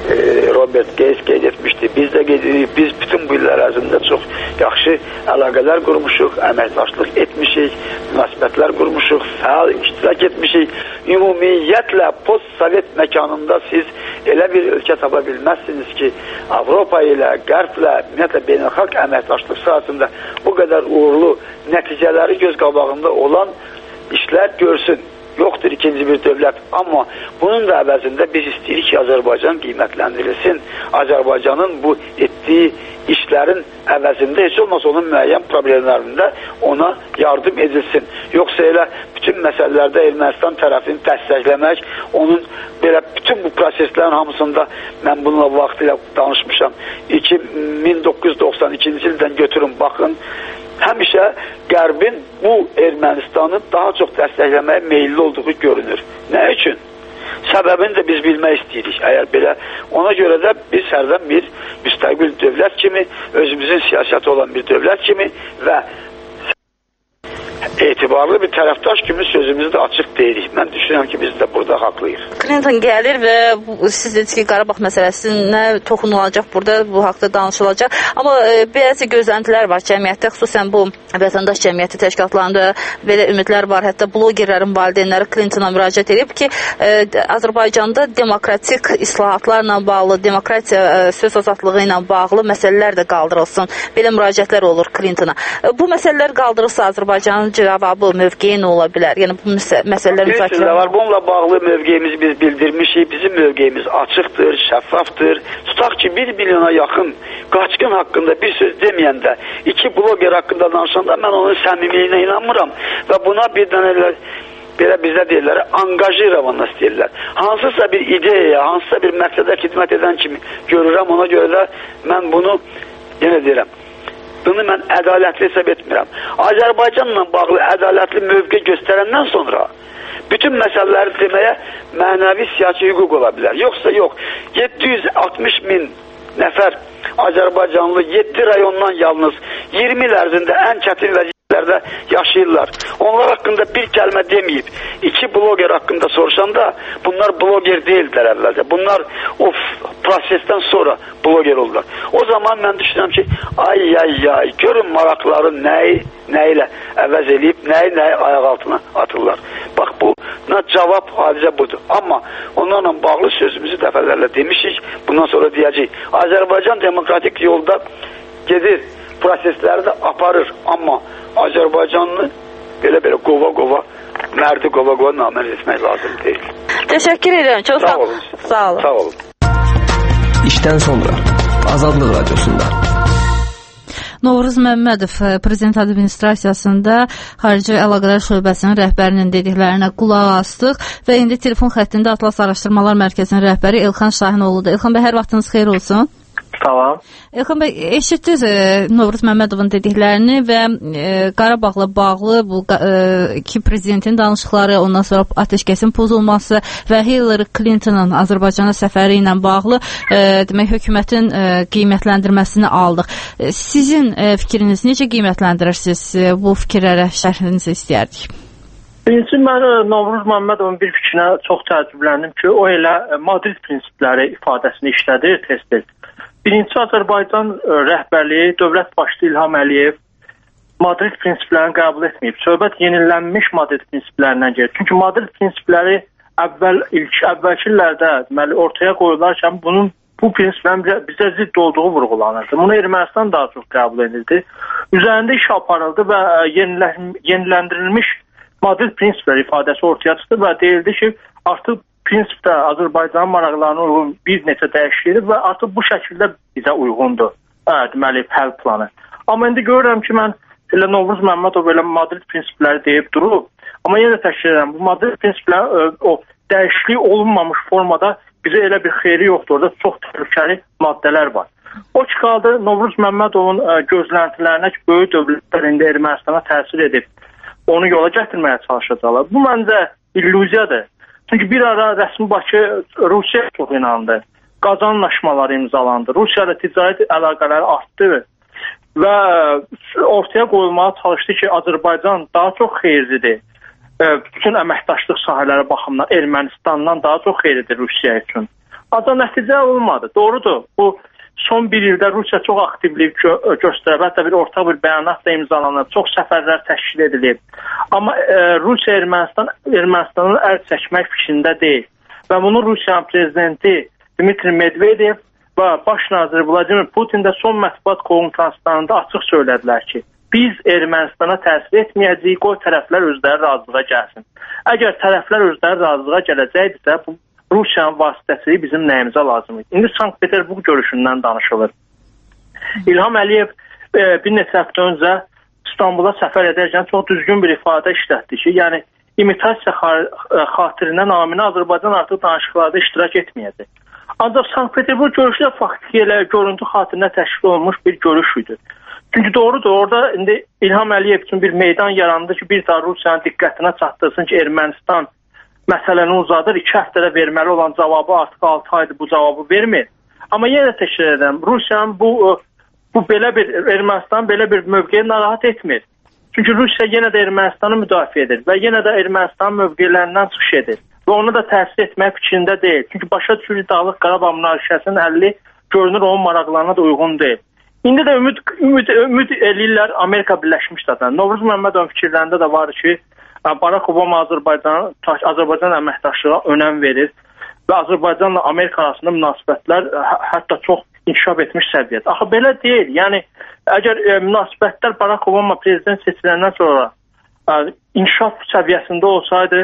e, Robert Gates qeyd etmişdi. Biz də qeyd edirik, biz bütün bu illər ərzində çox yaxşı əlaqələr qurmuşuq, əməkdaşlıq etmişik, münasibətlər qurmuşuq, fəal iştirak etmişik. Ümumiyyətlə post-sovet məkanında siz elə bir ölkə tapa bilməzsiniz ki, Avropa ilə, Qərblə, ümumiyyətlə beynəlxalq əməkdaşlıq sahəsində bu qədər uğurlu nəticələri göz qabağında olan işlər görsün. Yoxdur ikinci bir dövlət. Amma bunun da əvəzində biz istəyirik ki, Azərbaycan qiymətləndirilsin. Azərbaycanın bu etdiyi işlərin əvəzində heç olmasa onun müəyyən problemlərində ona yardım edilsin. Yoxsa elə bütün məsələlərdə Ermənistan tərəfini dəstəkləmək, onun belə bütün bu proseslərin hamısında mən bununla vaxtilə danışmışam. min doqquz yüz doxsan ikinci ildən götürün, baxın. Həmişə Qərbin bu Ermənistanı daha çox dəstəkləməyə meyilli olduğu görünür. Nə üçün? Səbəbini də biz bilmək istəyirik. Əgər belə, ona görə də biz hərdən bir müstəqil dövlət kimi, özümüzün siyasəti olan bir dövlət kimi və etibarlı bir tərəfdaş kimi sözümüzü də açıq deyirik. Mən düşünürəm ki, biz də burada haqlıyıq. Clinton gəlir və bu, siz dediniz ki, Qarabağ məsələsinə toxunulacaq burada, bu haqda danışılacaq. Amma e, bəzi gözləntilər var cəmiyyətdə, xüsusən bu vətəndaş cəmiyyəti təşkilatlarında belə ümidlər var. Hətta blogerlərin valideynləri Clintona müraciət edib ki, e, Azərbaycanda demokratik islahatlarla bağlı, demokratiya e, söz azadlığı ilə bağlı məsələlər də qaldırılsın. Belə müraciətlər olur Clintona. E, bu məsələlər qaldırılsa Azərbaycanın cavabı, mövqeyi nə ola bilər? Yəni bu məsələlər müzakirə var. Bununla bağlı mövqeyimizi biz bildirmişik. Bizim mövqeyimiz açıqdır, şəffafdır. Tutaq ki, bir milyona yaxın qaçqın haqqında bir söz deməyəndə, iki bloger haqqında danışanda mən onun səmimiliyinə inanmıram və buna bir dənə belə bizdə deyirlər, angajirovanность deyirlər. Hansısa bir ideyaya, hansısa bir məqsədə xidmət edən kimi görürəm, ona görə də mən bunu yenə deyirəm. Bunu mən ədalətli hesab etmirəm. Azərbaycanla bağlı ədalətli mövqe göstərəndən sonra bütün məsələləri deməyə mənəvi siyasi hüquq ola bilər. Yoxsa yox. yeddi yüz altmış min nəfər Azərbaycanlı yeddi rayondan yalnız iyirmi il ərzində ən çətin vəziyyətlərdə yaşayırlar. Onlar haqqında bir kəlmə deməyib, iki bloger haqqında soruşanda bunlar bloger deyildilər əvvəlcə. Bunlar o prosesdən sonra bloger oldular. O zaman mən düşünürəm ki, ay ay ay, görün maraqları nəyi, nə ilə əvəz eləyib, nəyi nəyi ayaq altına atırlar. Bax bu, cavab hadisə budur. Amma onlarla bağlı sözümüzü dəfələrlə demişik, bundan sonra deyəcəyik. Azərbaycan demokratik yolda gedir, prosesləri də aparır. Amma Azərbaycanlı belə-belə qova-qova, mərdi qova-qova namərd etmək lazım deyil. Təşəkkür edirəm. Çox sağ olun. Sağ olun. Sağ olun. İşdən sonra Azadlıq Radiosunda Novruz Məmmədov Prezident Administrasiyasında Xarici Əlaqələr Şöbəsinin rəhbərinin dediklərinə qulaq astıq və indi telefon xəttində Atlas Araşdırmalar Mərkəzinin rəhbəri Elxan Şahinoğludur. Elxan bəy, hər vaxtınız xeyir olsun. Tamam. Elxan bəy, eşitdiniz e, Novruz Məmmədovun dediklərini və e, Qarabağla bağlı bu e, iki prezidentin danışıqları, ondan sonra atəşkəsin pozulması və Hillary Clinton'ın Azərbaycana səfəri ilə bağlı e, demək hökumətin e, qiymətləndirməsini aldıq. E, sizin e, fikriniz necə qiymətləndirirsiniz? E, bu fikirlərə şərhinizi istəyərdik. Birincisi, mən Novruz Məmmədovun bir fikrinə çox təəccübləndim ki, o elə Madrid prinsipləri ifadəsini işlədir tez-tez. Birinci Azərbaycan rəhbərliyi, dövlət başçısı İlham Əliyev Madrid prinsiplərini qəbul etməyib. Söhbət yenilənmiş Madrid prinsiplərindən gedir. Çünki Madrid prinsipləri əvvəl ilk əvvəlki illərdə deməli ortaya qoyularkən bunun bu prinsiplərin bizə zidd olduğu vurğulanırdı. Bunu Ermənistan daha çox qəbul edirdi. Üzərində iş aparıldı və yeniləndirilmiş Madrid prinsipləri ifadəsi ortaya çıxdı və deyildi ki, artıq prinsipdə Azərbaycanın maraqlarına uyğun bir neçə dəyişiklik və artıq bu şəkildə bizə uyğundur. Hə, deməli, həll planı. Amma indi görürəm ki, mən elə Novruz Məmmədov elə Madrid prinsipləri deyib durub. Amma yenə təkrar edirəm, bu Madrid prinsipləri o dəyişiklik olunmamış formada bizə elə bir xeyri yoxdur. Orada çox təhlükəli maddələr var. O çıxaldı Novruz Məmmədovun gözləntilərinə ki, böyük dövlətlər indi Ermənistana təsir edib, onu yola gətirməyə çalışacaqlar. Bu məncə illüziyadır. Çünki bir ara rəsmi Bakı Rusiya çox inandı. Qazan anlaşmaları imzalandı. Rusiya ilə ticarət əlaqələri artdı və ortaya qoyulmağa çalışdı ki, Azərbaycan daha çox xeyirlidir. Bütün əməkdaşlıq sahələri baxımından Ermənistandan daha çox xeyirlidir Rusiya üçün. Ancaq nəticə olmadı. Doğrudur. Bu son bir ildə Rusiya çox aktivlik gö göstərib. Hətta bir ortaq bir bəyanat da imzalanıb. Çox səfərlər təşkil edilib. Amma e, Rusiya Ermənistan Ermənistanın əl çəkmək fikrində deyil. Və bunu Rusiyanın prezidenti Dmitri Medvedev və baş naziri Vladimir Putin də son mətbuat konfranslarında açıq söylədilər ki, biz Ermənistana təsir etməyəcəyik, qoy tərəflər özləri razılığa gəlsin. Əgər tərəflər özləri razılığa gələcəkdirsə, bu Rusiyanın vasitəsilə bizim nəyimizə lazımdır. İndi Sankt-Peterburq görüşündən danışılır. İlham Əliyev e, bir neçə həftə öncə İstanbula səfər edərkən çox düzgün bir ifadə işlətdi ki, yəni imitasiya xatirinə naminə Azərbaycan artıq danışıqlarda iştirak etməyəcək. Ancaq Sankt-Peterburq görüşü də faktiki elə görüntü xatirinə təşkil olunmuş bir görüş idi. Çünki doğrudur, orada indi İlham Əliyev üçün bir meydan yarandı ki, bir daha Rusiyanın diqqətinə çatdırsın ki, Ermənistan məsələni uzadır, iki həftədə verməli olan cavabı artıq altı aydır bu cavabı vermir. Amma yenə təkrar edirəm, Rusiyanın bu, bu belə bir, Ermənistan belə bir mövqeyi narahat etmir. Çünki Rusiya yenə də Ermənistanı müdafiə edir və yenə də Ermənistan mövqelərindən çıxış edir. Və ona da təsir etmək fikrində deyil. Çünki başa düşür, Dağlıq Qarabağ münaqişəsinin həlli görünür onun maraqlarına da uyğun deyil. İndi də ümid, ümid, ümid eləyirlər Amerika Birləşmiş Ştatlarına. Novruz Məmmədovun fikirlərində də var ki, Barack Obama Azərbaycan, Azərbaycan əməkdaşlığa önəm verir və Azərbaycanla Amerika arasında münasibətlər hətta çox inkişaf etmiş səviyyədə. Axı belə deyil. Yəni, əgər e, münasibətlər Barack Obama prezident seçiləndən sonra e, inkişaf səviyyəsində olsaydı,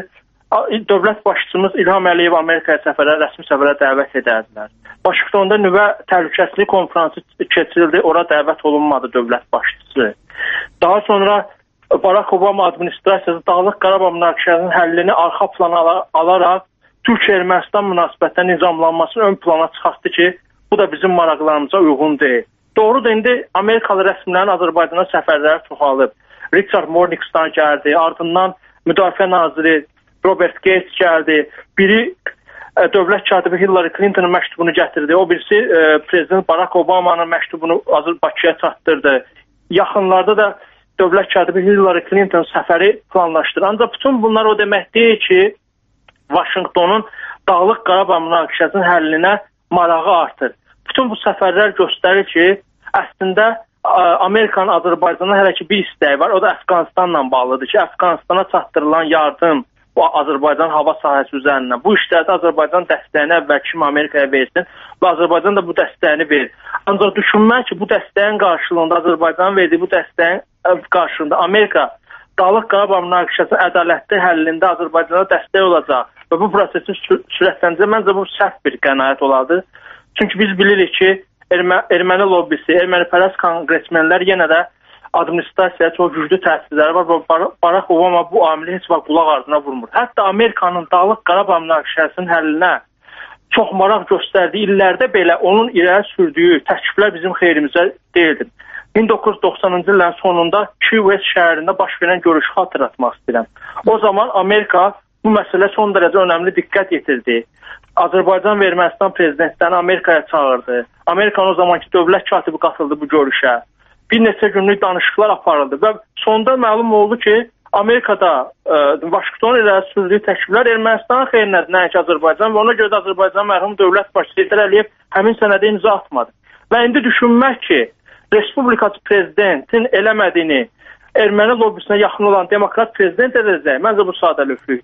dövlət başçımız İlham Əliyev Amerikaya səfərə, rəsmi səfərə dəvət edərdilər. Vaşinqtonda nüvə təhlükəsizlik konfransı keçirildi, ora dəvət olunmadı dövlət başçısı. Daha sonra Barack Obama administrasiyası Dağlıq Qarabağ münaqişəsinin həllini arxa plana alaraq Türkiyə-Ermənistan münasibətinin nizamlanmasını ön plana çıxartdı ki, bu da bizim maraqlarımıza uyğun deyil. Doğrudur, indi Amerikalı rəsmilərin Azərbaycana səfərləri çoxalıb. Richard Morningstar gəldi, ardından Müdafiə Naziri Robert Gates gəldi, biri e, dövlət katibi Hillary Clinton'ın məktubunu gətirdi, o birisi e, Prezident Barack Obama'nın məktubunu Bakıya çatdırdı. Yaxınlarda da dövlət katibi Hillary Clinton səfəri planlaşdırır. Ancaq bütün bunlar o demək deyil ki, Vaşinqtonun Dağlıq Qarabağ münaqişəsinin həllinə marağı artır. Bütün bu səfərlər göstərir ki, əslində Amerikanın Azərbaycana hələ ki bir istəyi var, o da Əfqanistanla bağlıdır ki, Əfqanistana çatdırılan yardım bu Azərbaycan hava sahəsi üzərindən. Bu işlərdə Azərbaycan dəstəyini əvvəlki kimi Amerikaya versin və Azərbaycan da bu dəstəyini verir. Ancaq düşünmək ki, bu dəstəyin qarşılığında, Azərbaycanın verdiyi bu dəstəyin qarşılığında Amerika Dağlıq Qarabağ münaqişəsinin ədalətli həllində Azərbaycana dəstək olacaq və bu prosesi sürətlənəcək. Məncə bu səhv bir qənaət olardı. Çünki biz bilirik ki, Ermə erməni lobbisi, ermənipərəst konqresmenlər yenə də administrasiyaya çox güclü təsirləri var və Barack Obama bu amili heç vaxt qulaq ardına vurmur. Hətta Amerikanın Dağlıq Qarabağ münaqişəsinin həllinə çox maraq göstərdiyi illərdə belə onun irəli sürdüyü təkliflər bizim xeyrimizə deyildi. min doqquz yüz doxsanıncı illərin sonunda Key West şəhərində baş verən görüşü xatırlatmaq istəyirəm. O zaman Amerika bu məsələ son dərəcə önəmli diqqət yetirdi. Azərbaycan və Ermənistan prezidentlərini Amerikaya çağırdı. Amerikanın o zamanki dövlət katibi qatıldı bu görüşə. Bir neçə günlük danışıqlar aparıldı və sonunda məlum oldu ki, Amerikada e, Vaşinqton ilə sürdüyü təkliflər Ermənistanın xeyrinədir, nəinki Azərbaycan və ona görə də Azərbaycan mərhum dövlət başçısı Heydər Əliyev həmin sənədə imza atmadı. Və indi düşünmək ki, Respublikacı prezidentin eləmədiyini erməni lobbisinə yaxın olan demokrat prezident edəcək, məncə bu sadəlövhlükdür.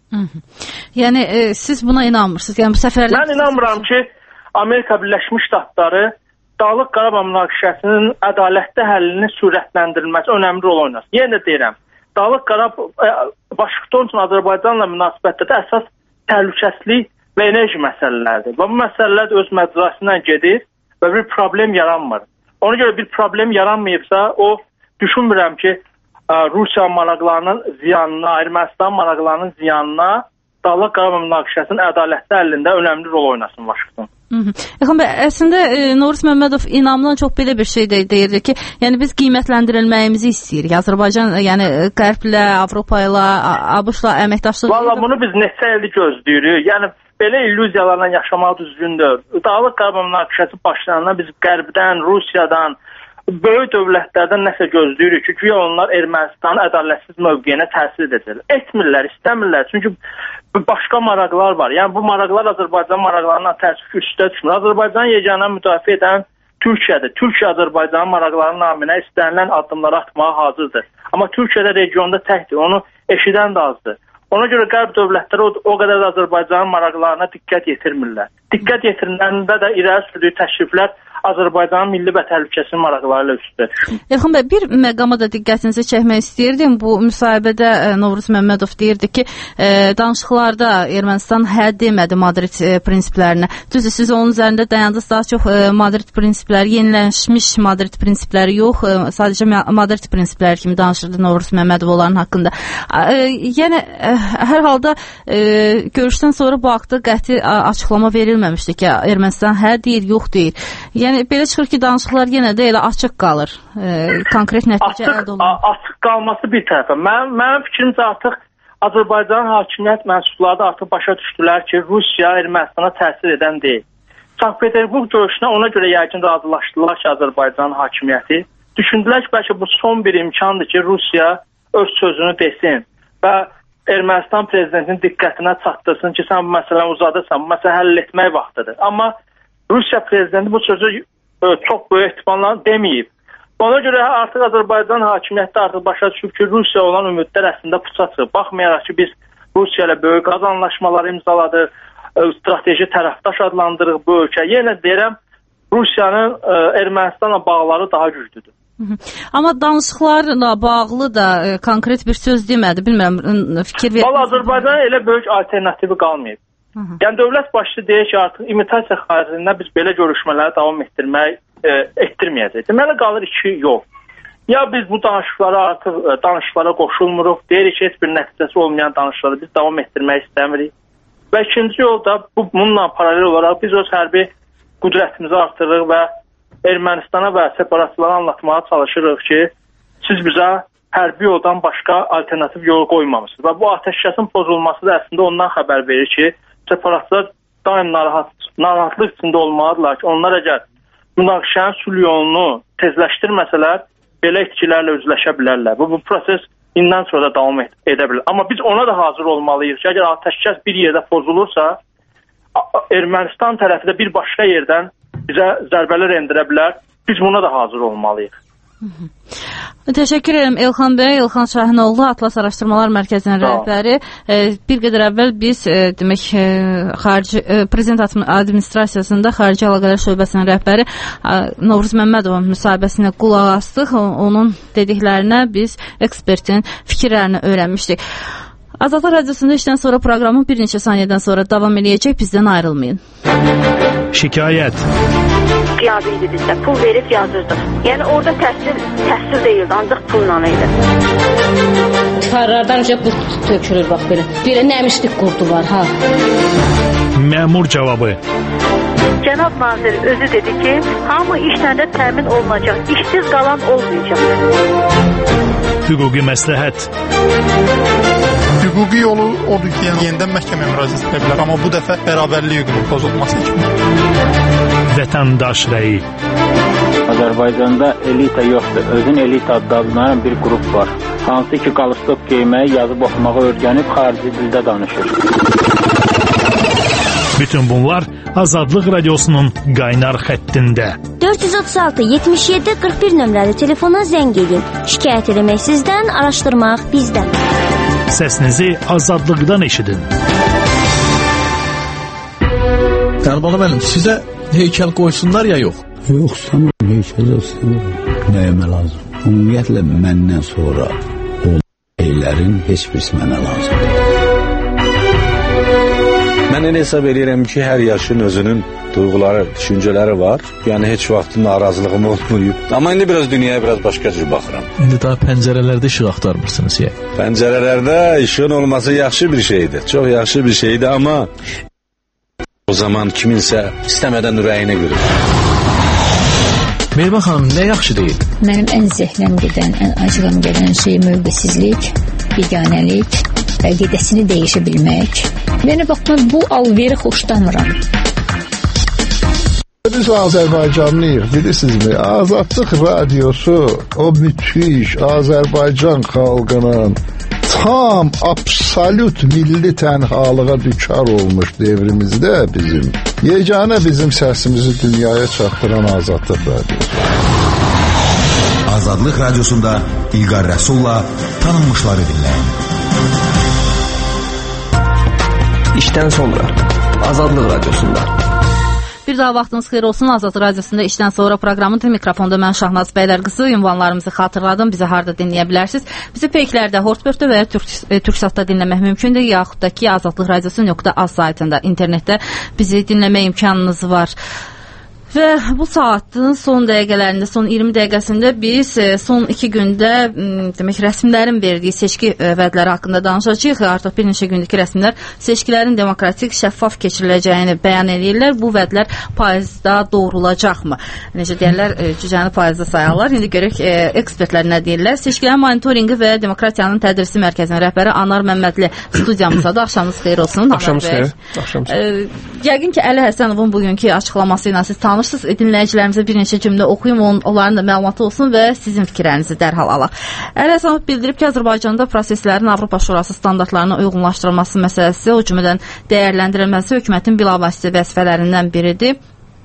Yəni e, siz buna inanmırsınız? Yəni bu səfərlər Mən inanmıram ki, Amerika Birləşmiş Ştatları Dağlıq Qarabağ münaqişəsinin ədalətli həllini sürətləndirilməsi önəmli rol oynasın. Yenə deyirəm, Dağlıq Qarabağ Vaşinqton üçün Azərbaycanla münasibətdə əsas təhlükəsizlik və enerji məsələlərdir. Və bu məsələlər öz məcrasından gedir və bir problem yaranmır. Ona görə bir problem yaranmayıbsa, o düşünmürəm ki, Rusiya maraqlarının ziyanına, Ermənistan maraqlarının ziyanına Dağlıq Qarabağ münaqişəsinin ədalətli həllində önəmli rol oynasın Vaşinqton. Yaxın bəy, əslində e, Novruz Məmmədov inamdan çox belə bir şey də deyirdi ki, yəni biz qiymətləndirilməyimizi istəyirik. Azərbaycan, yəni Qərblə, Avropa ilə, ABŞ-la əməkdaşlıq. Valla bunu biz neçə ildir gözləyirik. Yəni belə illüziyalarla yaşamaq düzgündür. Dağlıq Qarabağ münaqişəsi başlananda biz Qərbdən, Rusiyadan, böyük dövlətlərdən nəsə gözləyirik ki, güya onlar Ermənistanın ədalətsiz mövqeyinə təsir edəcəklər. Etmirlər, istəmirlər. Çünki başqa maraqlar var. Yəni bu maraqlar Azərbaycan maraqlarından təəssüf üstə düşmür. Azərbaycan yeganə müdafiə edən Türkiyədir. Türkiyə Azərbaycanın maraqlarının naminə istənilən addımları atmağa hazırdır. Amma Türkiyədə regionda təkdir. Onu eşidən də azdır. Ona görə qərb dövlətləri o, o qədər də Azərbaycanın maraqlarına diqqət yetirmirlər. Diqqət yetiriləndə də irəli sürdüyü təşriflər Azərbaycanın milli və təhlükəsizlik maraqları ilə üstə düşür. Elxan bəy, bir məqama da diqqətinizi çəkmək istəyirdim. Bu müsahibədə Novruz Məmmədov deyirdi ki, e, danışıqlarda Ermənistan hə demədi Madrid e, prinsiplərinə. Düzdür, siz onun üzərində dayandınız, daha çox e, Madrid prinsipləri, yeniləşmiş Madrid prinsipləri yox, e, sadəcə Madrid prinsipləri kimi danışırdı Novruz Məmmədov onların haqqında. E, yəni, e, hər halda e, görüşdən sonra bu haqda qəti açıqlama verilməmişdi ki, Ermənistan hə deyir, yox deyir. Yəni, Yəni belə çıxır ki, danışıqlar yenə də elə açıq qalır. E, konkret nəticə əldə olunur. Açıq qalması bir tərəfə. Mənim, mənim fikrimcə artıq Azərbaycan hakimiyyət mənsubları da artıq başa düşdülər ki, Rusiya Ermənistana təsir edən deyil. Sankt-Peterburq görüşünə ona görə yəqin razılaşdılar ki, Azərbaycan hakimiyyəti. Düşündülər ki, bəlkə bu son bir imkandır ki, Rusiya öz sözünü desin və Ermənistan prezidentinin diqqətinə çatdırsın ki, sən bu məsələni uzadırsan, bu məsələ həll etmək vaxtıdır. Amma Rusiya prezidenti bu sözü e, çox böyük ehtimalla deməyib. Ona görə artıq Azərbaycan hakimiyyəti artıq başa düşüb ki, Rusiya olan ümidlər əslində puça çıxıb. Baxmayaraq ki, biz Rusiya ilə böyük qaz anlaşmaları imzaladıq, e, strateji tərəfdaş adlandırıq bu ölkə. Yenə deyirəm, Rusiyanın e, Ermənistanla bağları daha güclüdür. Amma danışıqlarla bağlı da e, konkret bir söz demədi. Bilmirəm, fikir verir. Valla Azərbaycan elə böyük alternativi qalmayıb. Hı -hı. Yəni dövlət başçısı deyir ki, artıq imitasiya xaricində biz belə görüşmələri davam etdirmək e, etdirməyəcəyik. Deməli qalır iki yol. Ya biz bu danışıqlara artıq e, danışıqlara qoşulmuruq, deyirik ki, heç bir nəticəsi olmayan danışıqları biz davam etdirmək istəmirik. Və ikinci yol da bu, bununla paralel olaraq biz öz hərbi qüdrətimizi artırırıq və Ermənistana və separatçılara anlatmağa çalışırıq ki, siz bizə hərbi yoldan başqa alternativ yol qoymamışsınız. Və bu atəşkəsin pozulması da əslində ondan xəbər verir ki, separatçılar daim narahat, narahatlıq içində olmalıdırlar ki, onlar əgər münaqişənin sülh yolunu tezləşdirməsələr, belə itkilərlə üzləşə bilərlər. Bu, bu proses indən sonra da davam edə bilər. Amma biz ona da hazır olmalıyıq ki, əgər atəşkəs bir yerdə pozulursa, Ermənistan tərəfi də bir başqa yerdən bizə zərbələr endirə bilər. Biz buna da hazır olmalıyıq. Təşəkkür edirəm Elxan bəy, Elxan Şahinoğlu, Atlas Araşdırmalar Mərkəzinin rəhbəri. Bir qədər əvvəl biz demək xarici prezident administrasiyasında Xarici Əlaqələr şöbəsinin rəhbəri Novruz Məmmədovun müsahibəsinə qulaq asdıq. Onun dediklərinə biz ekspertin fikirlərini öyrənmişdik. Azadlıq Radiosunda işdən sonra proqramı bir neçə saniyədən sonra davam edəcək. Bizdən ayrılmayın. Şikayət. Qiyabıydı bizdə. Pul verib yazırdıq. Yəni orada təhsil, təhsil deyildi, ancaq pulla idi. Divarlardan önce qurt tökülür bax belə. Belə nəmişlik qurdu var ha. Məmur cavabı. Cənab nazir özü dedi ki, hamı işlərdə təmin olunacaq, işsiz qalan olmayacaq. Hüquqi məsləhət. Hüquqi yolu odur ki, yəni yenidən məhkəməyə müraciət edə bilər, amma bu dəfə bərabərlik hüququnun pozulması kimi. Vətəndaş rəyi. Azərbaycanda elita yoxdur. Özün elita adlanan bir qrup var. Hansı ki, qalstok geyməyi, yazıb oxumağı öyrənib xarici dildə danışır. Bütün bunlar Azadlıq Radiosunun qaynar xəttində. dörd yüz otuz altı yetmiş yeddi qırx bir nömrəli telefona zəng edin. Şikayət eləmək sizdən, araşdırmaq bizdən. Səsinizi azadlıqdan eşidin. Əlbəttə müəllim, sizə heykəl qoysunlar ya yox? Yox, sanırım heykəl istəmirəm. Nəyəmə lazım? Ümumiyyətlə məndən sonra o şeylərin heç birisi mənə lazımdır. Mən elə hesab edirəm ki, hər yaşın özünün duyğuları, düşüncələri var. Yəni heç vaxt narazılığım olmayıb. Amma indi biraz dünyaya biraz başqa cür baxıram. İndi daha pəncərələrdə işıq axtarmırsınız ya. Pəncərələrdə işığın olması yaxşı bir şeydir. Çox yaxşı bir şeydir, amma o zaman kiminsə istəmədən ürəyinə görür. Mehriban xanım, nə yaxşı deyil? Mənim ən zəhləm gedən, ən acığım gedən şey mövqesizlik, biganəlik, əqidəsini dəyişə bilmək. Yəni, bax, mən bu alveri xoşlamıram. Biz Azərbaycanlıyıq, bilirsinizmi? Azadlıq radiosu o müthiş Azərbaycan xalqının tam, absolut milli tənhalığa düçar olmuş devrimizdə bizim, yeganə bizim səsimizi dünyaya çatdıran Azadlıq radiosu. Azadlıq radiosunda İlqar Rəsulla tanınmışları dinləyin. İşdən sonra Azadlıq radiosunda. Bir daha vaxtınız xeyir olsun. Azad Radiosunda işdən sonra proqramında mikrofonda mən Şahnaz Bəylərqızı. Ünvanlarımızı xatırladım. Bizi harda dinləyə bilərsiniz? Bizi peyklərdə, Hortbörtdə və ya Türk, e, Türksatda dinləmək mümkündür. Yaxud da ki, azadlıq radiosu nöqtə az saytında, internetdə bizi dinləmə imkanınız var. Və bu saatın son dəqiqələrində, son iyirmi dəqiqəsində biz son iki gündə demək rəsmilərin verdiyi seçki vədləri haqqında danışacağıq. Artıq bir neçə gündəki rəsmilər seçkilərin demokratik, şəffaf keçiriləcəyini bəyan edirlər. Bu vədlər faizdə doğrulacaqmı? Necə deyirlər, cücəni faizdə sayarlar. İndi görək ekspertlər nə deyirlər. Seçkilərin monitorinqi və demokratiyanın tədrisi mərkəzinin rəhbəri Anar Məmmədli studiyamızdadır. Axşamınız xeyir olsun. Axşamınız xeyir. Axşamınız xeyir. Yəqin ki, Əli Həsənovun bugünkü açıqlaması ilə siz tanış dinləyicilərimizə bir neçə cümlə oxuyum, onların da məlumatı olsun və sizin fikirlərinizi dərhal alaq. Əli Həsənov bildirib ki, Azərbaycanda proseslərin Avropa Şurası standartlarına uyğunlaşdırılması məsələsi, o cümlədən dəyərləndirilməsi hökumətin bilavasitə vəzifələrindən biridir.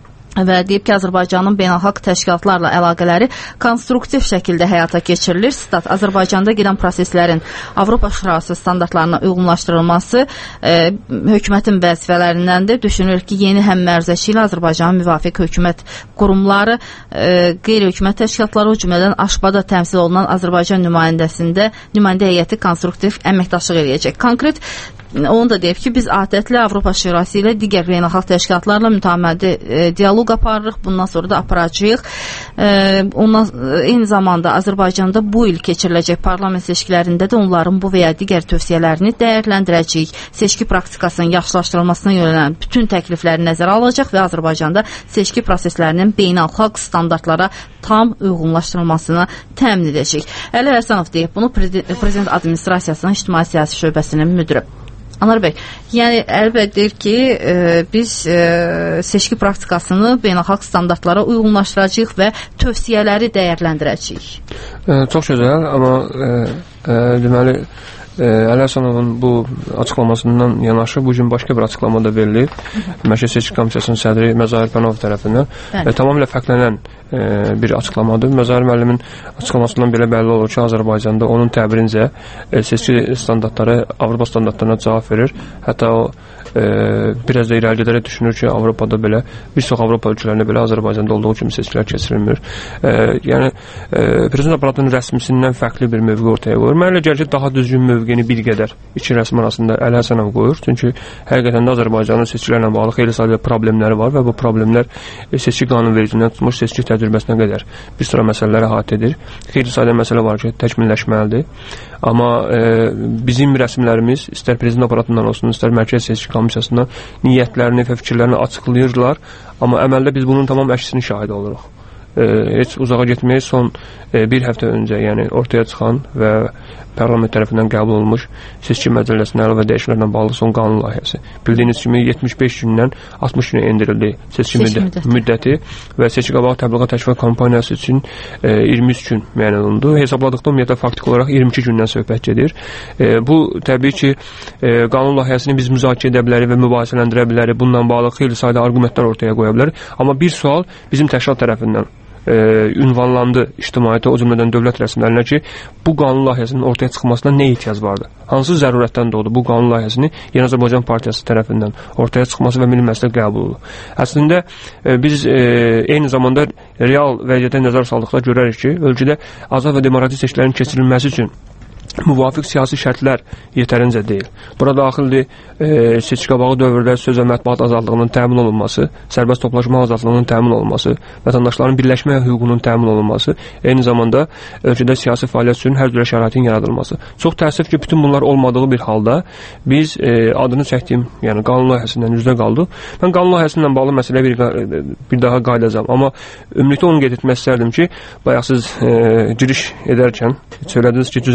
Və deyib ki, Azərbaycanın beynəlxalq təşkilatlarla əlaqələri konstruktiv şəkildə həyata keçirilir. Stat, Azərbaycanda gedən proseslərin Avropa Şurası standartlarına uyğunlaşdırılması e, hökumətin vəzifələrindəndir. Düşünülür ki, yeni həmməruzəçi ilə Azərbaycanın müvafiq hökumət qurumları, e, qeyri-hökumət təşkilatları, o cümlədən Aşbada təmsil olunan Azərbaycan nümayəndəsində nümayəndə heyəti konstruktiv əməkdaşlıq eləyəcək. Konkret onu da deyib ki, biz adətlə Avropa Şurası ilə digər beynəlxalq təşkilatlarla mütəmmədi e, dialoq aparırıq, bundan sonra da aparacağıq. E, ondan, eyni zamanda Azərbaycanda bu il keçiriləcək parlament seçkilərində də onların bu və ya digər tövsiyələrini dəyərləndirəcəyik. Seçki praktikasının yaxşılaşdırılmasına yönələn bütün təklifləri nəzərə alacaq və Azərbaycanda seçki proseslərinin beynəlxalq standartlara tam uyğunlaşdırılmasını təmin edəcək. Əli Həsənov deyib bunu Prezident Administrasiyasının İctimai Siyasi Şöbəsinin müdürü. Anar bəy, yəni əlbəttə deyir ki, e, biz e, seçki praktikasını beynəlxalq standartlara uyğunlaşdıracağıq və tövsiyələri dəyərləndirəcəyik. E, çox gözəl, amma e, e, deməli Əli Həsənovun bu açıqlamasından yanaşı bu gün başqa bir açıqlama da verilir. Mərkəzi Seçki Komissiyasının sədri Məzahir Pənahov tərəfindən və tamamilə fərqlənən e, bir açıqlamadır. Məzahir müəllimin açıqlamasından belə bəlli olur ki, Azərbaycanda onun təbirincə e, seçki standartları Avropa standartlarına cavab verir. Hətta o e, biraz da irəli gedərək düşünür ki, Avropada belə, bir çox Avropa ölkələrində belə Azərbaycanda olduğu kimi seçkilər keçirilmir. E, yəni e, Prezident aparatının rəsmisindən fərqli bir mövqe ortaya qoyur. Mənə elə gəlir ki, daha düzgün mövqe yeni bir qədər iki rəsm arasında Əli Həsənov qoyur. Çünki həqiqətən də Azərbaycanın seçkilərlə bağlı xeyli sayda problemləri var və bu problemlər seçki qanunvericiliyindən tutmuş seçki təcrübəsinə qədər bir sıra məsələləri əhatə edir. Xeyli sayda məsələ var ki, təkmilləşməlidir. Amma e, bizim rəsmlərimiz istər prezident aparatından olsun, istər Mərkəzi Seçki Komissiyasından niyyətlərini və fikirlərini açıqlayırlar. Amma əməldə biz bunun tamam əksini şahid oluruq. E, heç uzağa getməyək, son e, bir həftə öncə, yəni ortaya çıxan və parlament tərəfindən qəbul olunmuş seçki məcəlləsinə əlavə dəyişikliklərlə bağlı son qanun layihəsi. Bildiyiniz kimi yetmiş beş gündən altmış günə endirildi seçki müddəti, müddəti və seçki qabağı təbliğat təşviq kampaniyası üçün e, iyirmi üç gün müəyyən olundu. Hesabladıqda ümumiyyətlə faktik olaraq iyirmi iki gündən söhbət gedir. E, bu təbii ki, e, qanun layihəsini biz müzakirə edə bilərik və mübahisələndirə bilərik. Bununla bağlı xeyli sayda arqumentlər ortaya qoya bilərik. Amma bir sual bizim təşkilat tərəfindən E, ünvanlandı ictimaiyyətə, o cümlədən dövlət rəsmilərinə ki, bu qanun layihəsinin ortaya çıxmasına nə ehtiyac vardı? Hansı zərurətdən doğdu bu qanun layihəsini Yeni Azərbaycan Partiyası tərəfindən ortaya çıxması və Milli Məclisdə qəbul oldu? Əslində e, biz e, eyni zamanda real vəziyyətə nəzər saldıqda görərik ki, ölkədə azad və demokratik seçkilərin keçirilməsi üçün müvafiq siyasi şərtlər yetərincə deyil. Bura daxildir e, seçki qabağı dövrdə söz və mətbuat azadlığının təmin olunması, sərbəst toplaşma azadlığının təmin olunması, vətəndaşların birləşmə hüququnun təmin olunması, eyni zamanda ölkədə siyasi fəaliyyət üçün hər cürə şəraitin yaradılması. Çox təəssüf ki, bütün bunlar olmadığı bir halda biz e, adını çəkdiyim, yəni qanun layihəsindən üzdə qaldıq. Mən qanun layihəsindən bağlı məsələyə bir, bir daha qayıdacağam. Amma ümumilikdə onu qeyd etmək istərdim ki, bayaq siz e, giriş edərkən söylədiniz ki, cüzəni faizə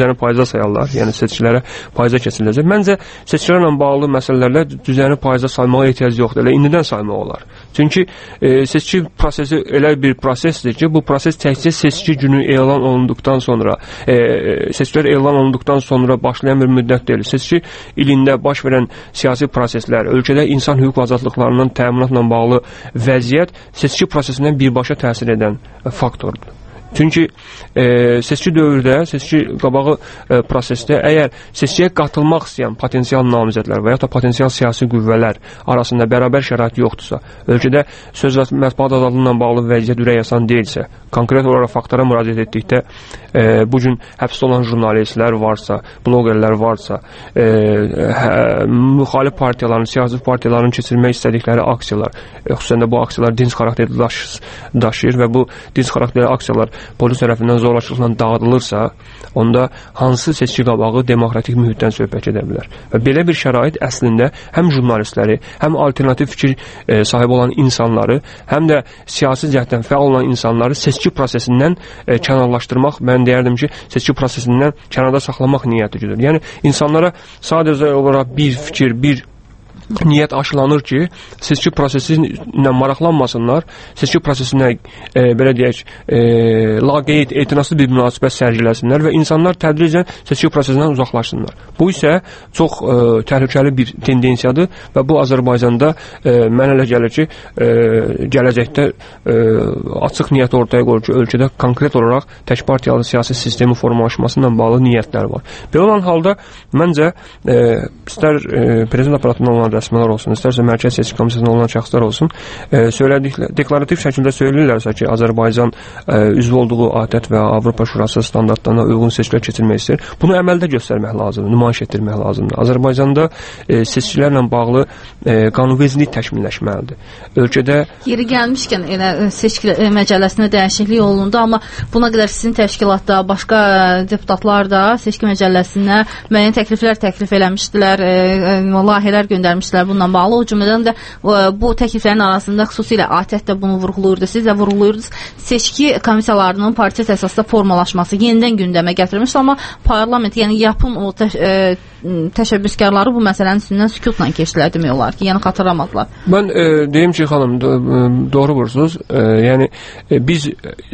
payıza sayarlar. Yəni seçkilərə payıza keçiriləcək. Məncə seçkilərlə bağlı məsələlərlə düzəni payıza saymağa ehtiyac yoxdur. Elə indidən saymaq olar. Çünki e, seçki prosesi elə bir prosesdir ki, bu proses təkcə seçki günü elan olunduqdan sonra, e, seçkilər elan olunduqdan sonra başlayan bir müddət deyil. Seçki ilində baş verən siyasi proseslər, ölkədə insan hüquq və azadlıqlarının təminatla bağlı vəziyyət seçki prosesindən birbaşa təsir edən faktordur. Çünki e, seçki dövrdə, seçki qabağı e, prosesdə əgər seçkiyə qatılmaq istəyən potensial namizədlər və ya da potensial siyasi qüvvələr arasında bərabər şərait yoxdursa, ölkədə söz və mətbuat azadlığına bağlı vəziyyət ürək yasan deyilsə, konkret olaraq faktora müraciət etdikdə e, bu gün həbsdə olan jurnalistlər varsa, bloqerlər varsa, e, hə, müxalif partiyaların, siyasi partiyaların keçirmək istədikləri aksiyalar, e, xüsusən də bu aksiyalar dinc xarakterli daş, daşıyır və bu dinc xarakterli aksiyalar polis tərəfindən zorlaşıqla dağıdılırsa, onda hansı seçki qabağı demokratik mühitdən söhbət edə bilər. Və belə bir şərait əslində həm jurnalistləri, həm alternativ fikir e, sahibi olan insanları, həm də siyasi cəhətdən fəal olan insanları seçki prosesindən e, kənarlaşdırmaq, mən deyərdim ki, seçki prosesindən kənarda saxlamaq niyyəti güdür. Yəni, insanlara sadəcə olaraq bir fikir, bir niyyət aşılanır ki, seçki prosesi ilə maraqlanmasınlar, seçki prosesinə e, belə deyək, e, laqeyd, etinaslı bir münasibət sərgiləsinlər və insanlar tədricən seçki prosesindən uzaqlaşsınlar. Bu isə çox e, təhlükəli bir tendensiyadır və bu Azərbaycanda e, mənə elə gəlir ki, e, gələcəkdə e, açıq niyyət ortaya qoyur ki, ölkədə konkret olaraq tək partiyalı siyasi sistemi formalaşmasıyla bağlı niyyətlər var. Belə olan halda, məncə, e, istər e, prezident aparatından olan rəsmələr olsun, istərsə Mərkəzi Seçki Komissiyasında olan şəxslər olsun, e, söylədiklə, deklarativ şəkildə söyləyirlərsə ki, Azərbaycan e, üzv olduğu A T E T və Avropa Şurası standartlarına uyğun seçkilər keçirmək istəyir. Bunu əməldə göstərmək lazımdır, nümayiş etdirmək lazımdır. Azərbaycanda e, seçkilərlə bağlı e, qanunvericilik təkmilləşməlidir. Ölkədə yeri gəlmişkən elə seçki məcəlləsində dəyişiklik olundu, amma buna qədər sizin təşkilatda, başqa deputatlar da seçki məcəlləsinə müəyyən təkliflər təklif eləmişdilər, e, e, layihələr göndərmişdilər bununla bağlı. O cümlədən də bu təkliflərin arasında xüsusilə A T E T də bunu vurğulayırdı. Siz də vurğulayırdınız. Seçki komissiyalarının partiya əsasında formalaşması yenidən gündəmə gətirilmişdi, amma parlament, yəni yapın o təş e, təşəbbüskarları bu məsələnin üstündən sükutla keçdilər demək olar ki, yəni xatırlamadılar. Mən e, deyim ki, xanım, do doğru vursunuz. E, yəni e, biz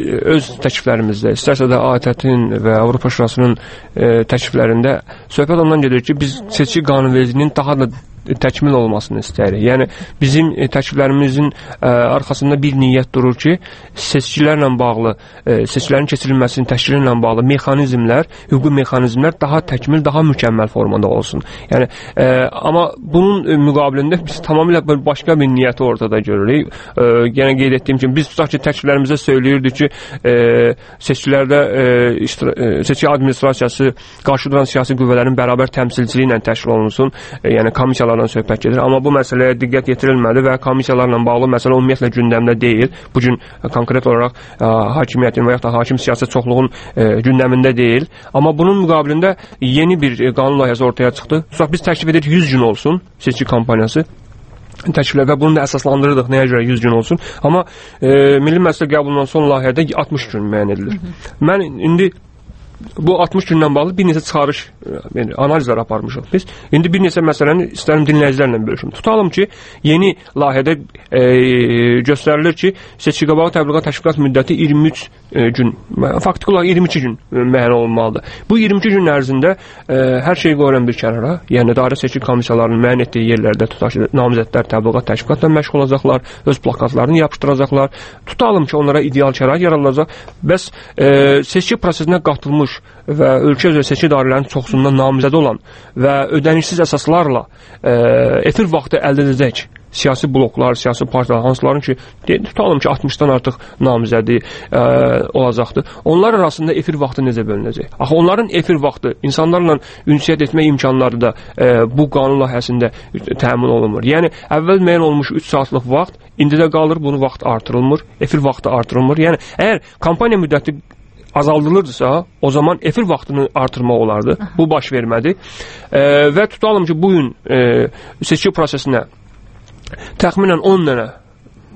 öz təkliflərimizdə, istərsə də A T E T-in və Avropa Şurasının e, təkliflərində söhbət ondan gedir ki, biz seçki qanunvericiliyinin daha da təkmil olmasını istəyirik. Yəni, bizim e, təkliflərimizin e, arxasında bir niyyət durur ki, seçkilərlə bağlı, e, seçkilərin keçirilməsinin təşkili ilə bağlı mexanizmlər, hüquqi mexanizmlər daha təkmil, daha mükəmməl formada olsun. Yəni, e, amma bunun e, müqabilində biz tamamilə başqa bir niyyəti ortada görürük. E, yəni, qeyd etdiyim kimi, biz tutaq ki, təkliflərimizdə söyləyirdik ki, e, seçkilərdə e, e, seçki administrasiyası qarşı duran siyasi qüvvələrin bərabər təmsilçiliyi ilə təşkil olunsun. E, yəni, komissiyalar söhbət gedir. Amma bu məsələyə diqqət yetirilmədi və komissiyalarla bağlı məsələ ümumiyyətlə gündəmdə deyil. Bu gün konkret olaraq ə, hakimiyyətin və ya da hakim siyasət çoxluğun ə, gündəmində deyil. Amma bunun müqabilində yeni bir ə, qanun layihəsi ortaya çıxdı. Sonra biz təklif edirik yüz gün olsun seçki kampaniyası. Təkliflər və bunu da əsaslandırırdıq nəyə görə yüz gün olsun. Amma ə, Milli Məclisdə qəbul olunan son layihədə altmış gün müəyyən edilir. Hı -hı. Mən indi bu altmış gündən bağlı bir neçə çıxarış, yəni analizlər aparmışıq biz. İndi bir neçə məsələni istərim dinləyicilərlə bölüşüm. Tutalım ki, yeni layihədə e, göstərilir ki, seçki qabağı təbliğat təşviqat müddəti iyirmi üç e, gün, faktiki olaraq iyirmi iki gün müəyyən olunmalıdır. Bu iyirmi iki gün ərzində e, hər şey qoyulan bir kənara, yəni dairə seçki komissiyalarının müəyyən etdiyi yerlərdə tutaq ki, namizədlər təbliğat təşviqatla məşğul olacaqlar, öz plakatlarını yapışdıracaqlar. Tutalım ki, onlara ideal şərait yaradılacaq. Bəs e, seçki prosesinə qatılmış və ölkə üzrə seçki dairələrinin çoxsundan namizədi olan və ödənişsiz əsaslarla e, efir vaxtı əldə edəcək siyasi bloklar, siyasi partiyalar, hansıların ki, tutalım ki, altmışdan artıq namizədi e, olacaqdır. Onlar arasında efir vaxtı necə bölünəcək? Axı, onların efir vaxtı, insanlarla ünsiyyət etmə imkanları da e, bu qanun layihəsində təmin olunmur. Yəni, əvvəl müəyyən olmuş üç saatlıq vaxt, indi də qalır, bunu vaxt artırılmır, efir vaxtı artırılmır. Yəni, əgər kampaniya müddəti azaldılırsa, o zaman efir vaxtını artırmaq olardı. Bu baş vermədi. E, və tutalım ki, bugün e, seçki prosesinə təxminən on dənə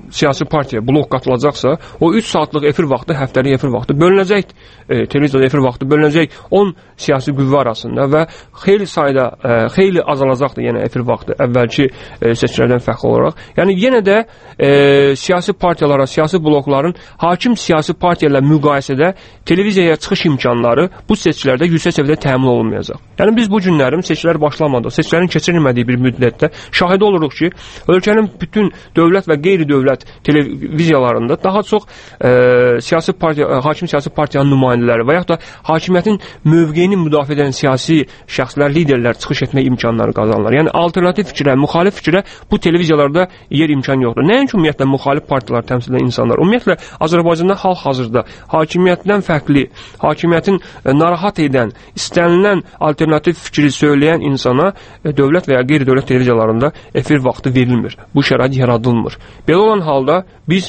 siyasi partiya blok qatılacaqsa, o üç saatlıq efir vaxtı, həftəlik efir vaxtı bölünəcək, e, televiziyada efir vaxtı bölünəcək on siyasi qüvvə arasında və xeyli sayda, e, xeyli azalacaqdır yenə efir vaxtı əvvəlki e, seçkilərdən fərqli olaraq. Yəni yenə də e, siyasi partiyalara, siyasi blokların hakim siyasi partiya ilə müqayisədə televiziyaya çıxış imkanları bu seçkilərdə yüksək səviyyədə təmin olunmayacaq. Yəni biz bu günlərin seçkilər başlamadı, seçkilərin keçirilmədiyi bir müddətdə şahid oluruq ki, ölkənin bütün dövlət və qeyri-dövlət televiziyalarında daha çox e, siyasi partiya, hakim siyasi partiyanın nümayəndələri və yaxud da hakimiyyətin mövqeyini müdafiə edən siyasi şəxslər, liderlər çıxış etmək imkanları qazanırlar. Yəni alternativ fikrə, müxalif fikrə bu televiziyalarda yer imkan yoxdur. Nəinki ümumiyyətlə müxalif partiyalar təmsil edən insanlar, ümumiyyətlə Azərbaycanda hal-hazırda hakimiyyətdən fərqli, hakimiyyətin narahat edən, istənilən alternativ fikri söyləyən insana dövlət və ya qeyri-dövlət televiziyalarında efir vaxtı verilmir. Bu şərait yaradılmır. Belə olan halda biz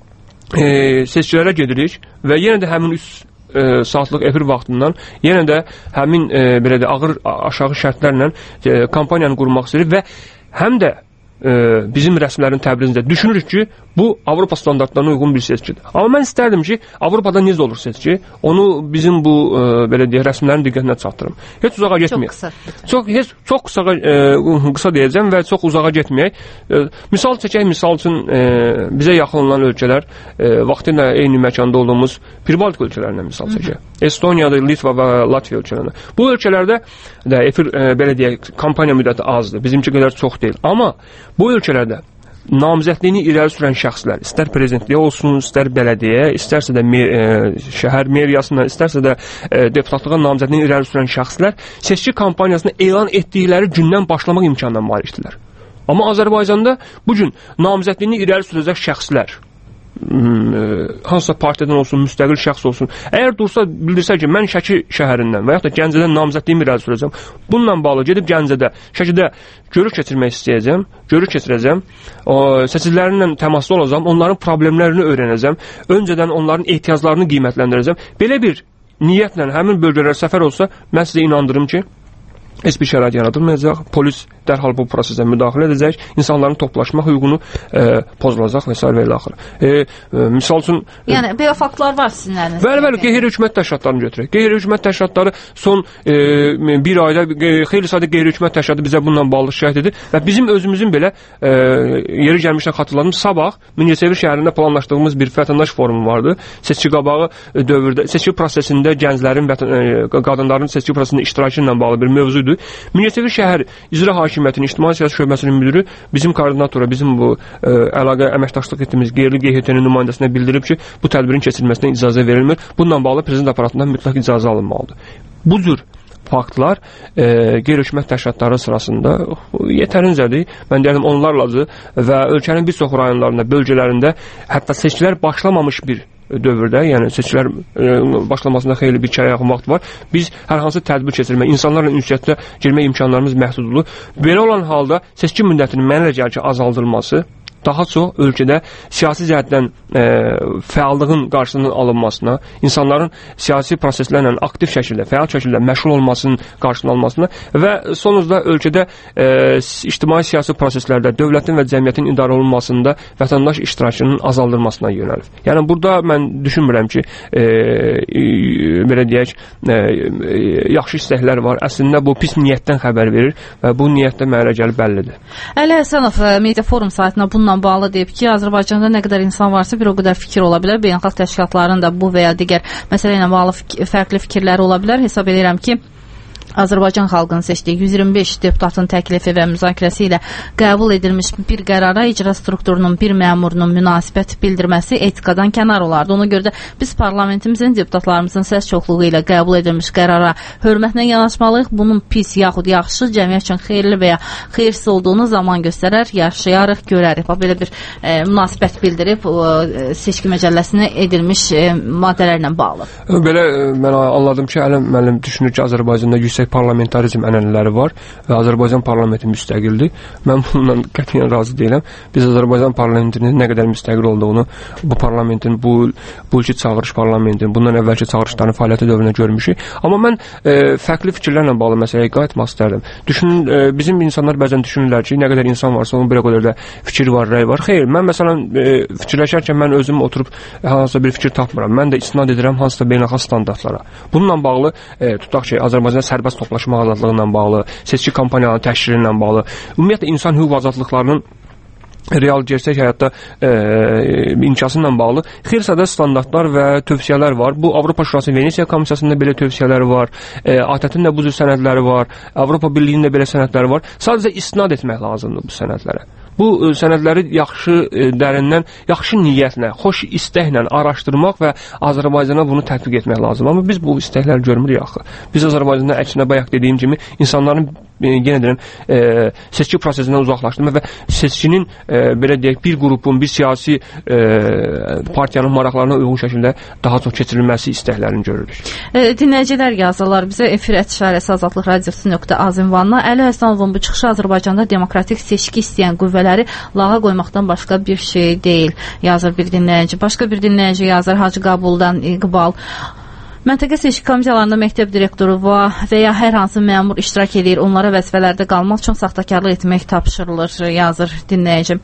e, seçkilərə gedirik və yenə də həmin üç e, saatlıq efir vaxtından yenə də həmin e, belə də ağır aşağı şərtlərlə e, kampaniyanı qurmaq istəyirik və həm də e, bizim rəsmilərin təbrizində düşünürük ki, bu Avropa standartlarına uyğun bir seçkidir. Amma mən istərdim ki, Avropada necə olur seçki, onu bizim bu e, belə deyək, rəsmilərin diqqətinə çatdırım. Heç uzağa getməyək. Çox qısa. Çox, heç, çox qısa, e, qısa deyəcəm və çox uzağa getməyək. E, misal çəkək, misal üçün e, bizə yaxın olan ölkələr, e, vaxtıyla eyni məkanda olduğumuz Pribaltik ölkələrindən misal çəkək. Estoniyadır, Litva və Latviya ölkələrindən. Bu ölkələrdə də efir, e, belə deyək, kampaniya müddəti azdır. Bizimki qədər çox deyil. Amma bu ölkələrdə namizədliyini irəli sürən şəxslər, istər prezidentliyə olsun, istər bələdiyyə, istərsə də mer, e, şəhər meriyasına, istərsə də e, deputatlığa namizədliyini irəli sürən şəxslər seçki kampaniyasını elan etdikləri gündən başlamaq imkanına malikdirlər. Amma Azərbaycanda bu gün namizədliyini irəli sürəcək şəxslər, hansısa partiyadan olsun, müstəqil şəxs olsun, əgər dursa, bildirsə ki, mən Şəki şəhərindən və yaxud da Gəncədən namizədliyimi irəli sürəcəm, bununla bağlı gedib Gəncədə, Şəkidə görüş keçirmək istəyəcəm, görüş keçirəcəm, o, seçicilərinlə təmasda olacam, onların problemlərini öyrənəcəm, öncədən onların ehtiyaclarını qiymətləndirəcəm. Belə bir niyyətlə həmin bölgələrə səfər olsa, mən sizə inandırım ki, heç bir şərait yaradılmayacaq, polis dərhal bu prosesə müdaxilə edəcək, insanların toplaşma hüququnu e, pozulacaq və s. və ilə axır. E, e, misal üçün... Yəni, belə faktlar var sizin əlinizdə. Bəli, bəli, qeyri-hökumət təşkilatlarını götürək. Qeyri-hökumət təşkilatları son e, bir ayda xeyli sayda qeyri-hökumət təşkilatı bizə bununla bağlı şikayət edir və bizim özümüzün belə e, yeri gəlmişdən xatırladım, sabah Mingəçevir şəhərində planlaşdığımız bir vətəndaş forumu vardı. Seçki qabağı dövrdə, seçki prosesində gənclərin, vətən, e, qadınların seçki prosesində iştirakı ilə bağlı bir mövzu. Mingəçevir şəhər icra hakimiyyətinin ictimai siyasət şöbəsinin müdürü bizim koordinatora, bizim bu ə, əlaqə əməkdaşlıq etdiyimiz qeyri G H T-nin nümayəndəsinə bildirib ki, bu tədbirin keçirilməsinə icazə verilmir. Bununla bağlı prezident aparatından mütləq icazə alınmalıdır. Bu cür faktlar e, qeyri-hökumət təşkilatları sırasında yetərincədir. Mən deyirəm onlarladır və ölkənin bir çox rayonlarında, bölgələrində hətta seçkilər başlamamış bir dövrdə, yəni seçkilər e, başlamasında xeyli bir çaya yaxın vaxt var. Biz hər hansı tədbir keçirmək, insanlarla ünsiyyətdə girmək imkanlarımız məhduddur. Belə olan halda seçki müddətinin mənə elə gəlir ki, azaldılması daha çox ölkədə siyasi cəhətdən e, fəallığın qarşısının alınmasına, insanların siyasi proseslərlə aktiv şəkildə, fəal şəkildə məşğul olmasının qarşısının alınmasına və sonunda ölkədə e, ictimai siyasi proseslərdə dövlətin və cəmiyyətin idarə olunmasında vətəndaş iştirakının azaldılmasına yönəlib. Yəni burada mən düşünmürəm ki, e, e, belə deyək, e, e, yaxşı istəklər var. Əslində bu pis niyyətdən xəbər verir və bu niyyətdə mənə gəlib bəllidir. Əli Həsənov Media Forum saytına bununla bağlı deyib ki, Azərbaycanda nə qədər insan varsa bir o qədər fikir ola bilər. Beynəlxalq təşkilatların da bu və ya digər məsələ ilə bağlı fik fərqli fikirləri ola bilər. Hesab edirəm ki, Azərbaycan xalqının seçdiyi yüz iyirmi beş deputatın təklifi və müzakirəsi ilə qəbul edilmiş bir qərara icra strukturunun bir məmurunun münasibət bildirməsi etikadan kənar olardı. Ona görə də biz parlamentimizin, deputatlarımızın səs çoxluğu ilə qəbul edilmiş qərara hörmətlə yanaşmalıyıq. Bunun pis yaxud yaxşı, cəmiyyət üçün xeyirli və ya xeyirsiz olduğunu zaman göstərər, yaşayarıq, görərik. Belə bir e, münasibət bildirib e, seçki məcəlləsinə edilmiş e, maddələrlə bağlı. Belə e, mən anladım ki, Əli müəllim düşünür ki, Azərbaycanda yüksək deyək, parlamentarizm ənənələri var və Azərbaycan parlamenti müstəqildir. Mən bundan qətiyyən razı deyiləm. Biz Azərbaycan parlamentinin nə qədər müstəqil olduğunu bu parlamentin, bu bu ilki çağırış parlamentin, bundan əvvəlki çağırışların fəaliyyəti dövründə görmüşük. Amma mən e, fərqli fikirlərlə bağlı məsələyə qayıtmaq istərdim. Düşün, e, bizim insanlar bəzən düşünürlər ki, nə qədər insan varsa, onun bir qədər də fikir var, rəy var. Xeyr, mən məsələn e, fikirləşərkən mən özüm oturub hansısa bir fikir tapmıram. Mən də istinad edirəm hansısa beynəlxalq standartlara. Bununla bağlı e, tutaq ki, Azərbaycanda sərbəst toplaşma azadlığı ilə bağlı, seçki kampaniyalarının təşkili ilə bağlı, ümumiyyətlə insan hüquq azadlıqlarının real gerçək həyatda e, imkası ilə bağlı xeyli sayda standartlar və tövsiyələr var. Bu Avropa Şurası Venesiya Komissiyasında belə tövsiyələri var. E, ATƏT-in də bu cür sənədləri var. Avropa Birliyinin də belə sənədləri var. Sadəcə istinad etmək lazımdır bu sənədlərə. Bu e, sənədləri yaxşı e, dərindən, yaxşı niyyətlə, xoş istəklə araşdırmaq və Azərbaycana bunu tətbiq etmək lazım. Amma biz bu istəkləri görmürük axı. Biz Azərbaycanda əksinə bayaq dediyim kimi insanların e, yenə deyirəm, e, seçki prosesindən uzaqlaşdırma və seçkinin e, belə deyək, bir qrupun, bir siyasi e, partiyanın maraqlarına uyğun şəkildə daha çox keçirilməsi istəklərini görürük. E, dinləyicilər yazırlar bizə efir ətişarəsi azadlıq radiosu nöqtə az ünvanına. Əli Həsənovun bu çıxışı Azərbaycanda demokratik seçki istəyən qüvvələr lağa qoymaqdan başqa bir şey deyil, yazır bir dinləyici. Başqa bir dinləyici yazır Hacı Qabuldan İqbal. Məntəqə seçki komisiyalarında məktəb direktoru var və ya hər hansı məmur iştirak edir, onlara vəzifələrdə qalmaq üçün saxtakarlıq etmək tapşırılır, yazır dinləyici.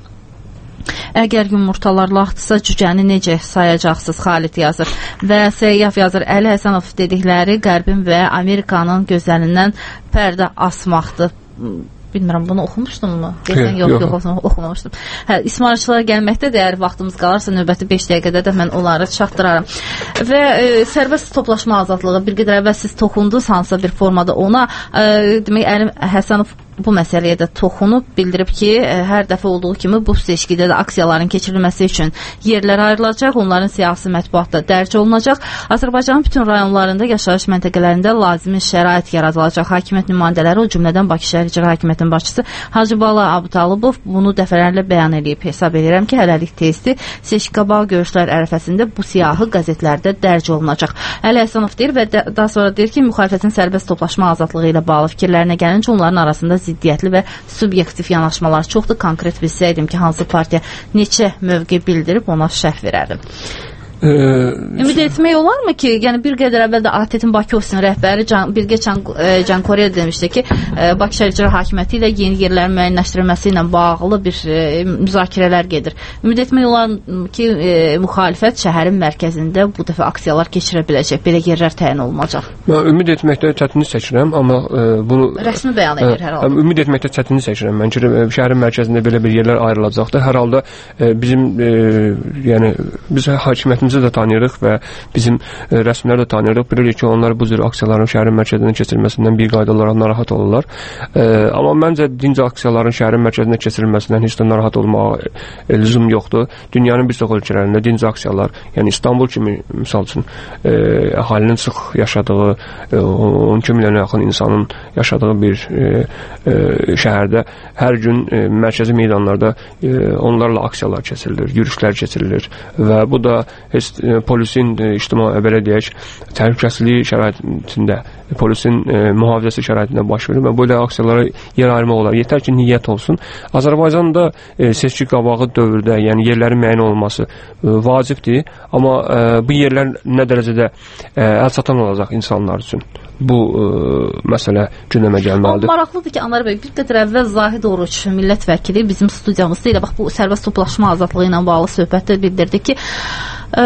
Əgər yumurtalar laxtısa cücəni necə sayacaqsınız, Xalid yazır. Və Səyyaf yazır, Əli Həsənov dedikləri Qərbin və Amerikanın gözəlindən pərdə asmaqdır. Bilmirəm, bunu oxumuşdum mu? Deyəsən, yox, yox, yox, oxumamışdım. Hə, İsmailçılara gəlməkdə də əgər vaxtımız qalarsa, növbəti beş dəqiqədə də mən onları çatdıraram. Və e, sərbəst toplaşma azadlığı, bir qədər əvvəl siz toxundunuz hansısa bir formada ona, e, demək, Əli Həsənov bu məsələyə də toxunub, bildirib ki, hər dəfə olduğu kimi bu seçkidə də aksiyaların keçirilməsi üçün yerlər ayrılacaq, onların siyasi mətbuatda dərc olunacaq. Azərbaycanın bütün rayonlarında, yaşayış məntəqələrində lazımi şərait yaradılacaq. Hakimiyyət nümayəndələri, o cümlədən Bakı Şəhər İcra Hakimiyyətinin başçısı Hacı Bala Abutalıbov bunu dəfələrlə bəyan edib. Hesab edirəm ki, hələlik tezdir. Seçki qabağı görüşlər ərəfəsində bu siyahı qəzetlərdə dərc olunacaq. Əli Həsənov deyir və daha sonra deyir ki, müxalifətin sərbəst toplaşma azadlığı ilə bağlı fikirlərinə gəlincə onların arasında ziddiyyətli və subyektiv yanaşmalar çoxdur. Konkret bilsəydim ki, hansı partiya neçə mövqe bildirib, ona şərh verərdim. Ee, Ümid etmək olarmı ki, yəni bir qədər əvvəl də ATƏT-in Bakı ofisinin rəhbəri Can, Bilge Can, e, Can Korea demişdi ki, e, Bakı Şəhər İcra Hakimiyyəti ilə yeni yerlərin müəyyənləşdirilməsi ilə bağlı bir e, müzakirələr gedir. Ümid etmək olar ki, e, müxalifət şəhərin mərkəzində bu dəfə aksiyalar keçirə biləcək, belə yerlər təyin olunacaq. Mən ümid etməkdə çətinlik çəkirəm, amma e, bunu rəsmi bəyan edir hər halda. Ümid etməkdə çətinlik çəkirəm. Mən ki, şəhərin mərkəzində belə bir yerlər ayrılacaqdır. Hər halda e, bizim e, yəni biz hakimiyyətimiz də tanıyırıq və bizim e, rəsmləri də tanıyırıq. Bilirik ki, onlar bu cür aksiyaların şəhərin mərkəzində keçirilməsindən bir qayda olaraq narahat olurlar. E, amma məncə dinc aksiyaların şəhərin mərkəzində keçirilməsindən heç də narahat olmağa e, lüzum yoxdur. Dünyanın bir çox ölkələrində dinc aksiyalar, yəni İstanbul kimi misal üçün e, əhalinin sıx yaşadığı, e, on iki milyona yaxın insanın yaşadığı bir e, e, şəhərdə hər gün e, mərkəzi meydanlarda e, onlarla aksiyalar keçirilir, yürüşlər keçirilir və bu da heç e, polisin e, ictimai belə deyək, təhlükəsizlik şəraitində, e, polisin e, mühafizəsi şəraitində baş verir və belə aksiyalara yer ayırmaq olar. Yetər ki, niyyət olsun. Azərbaycanda e, seçki qabağı dövrdə, yəni yerlərin müəyyən olması e, vacibdir, amma e, bu yerlər nə dərəcədə e, əl çatan olacaq insanlar üçün? Bu e, məsələ gündəmə gəlməlidir. Amma maraqlıdır ki, Anar bəy, bir qədər əvvəl Zahid Oruç millət vəkili bizim studiyamızda ilə bax bu sərbəst toplaşma azadlığı ilə bağlı söhbətdə bildirdi ki, ə,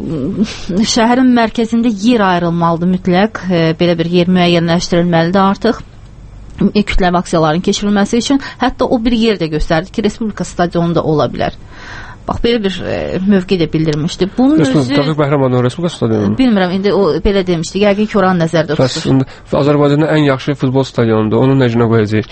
şəhərin mərkəzində yer ayrılmalıdır mütləq, ə, belə bir yer müəyyənləşdirilməlidir artıq kütləvi aksiyaların keçirilməsi üçün. Hətta o bir yer də göstərdi ki, Respublika stadionunda ola bilər. Bax, belə bir e, mövqe də bildirmişdi. Bunun özü... Tofiq Bəhrəmanov Respublika stadionu. Bilmirəm, indi o belə demişdi. Yəqin ki, oranı nəzərdə tutur. Azərbaycanda ən yaxşı futbol stadionudur. Onun nəcinə qoyacaq.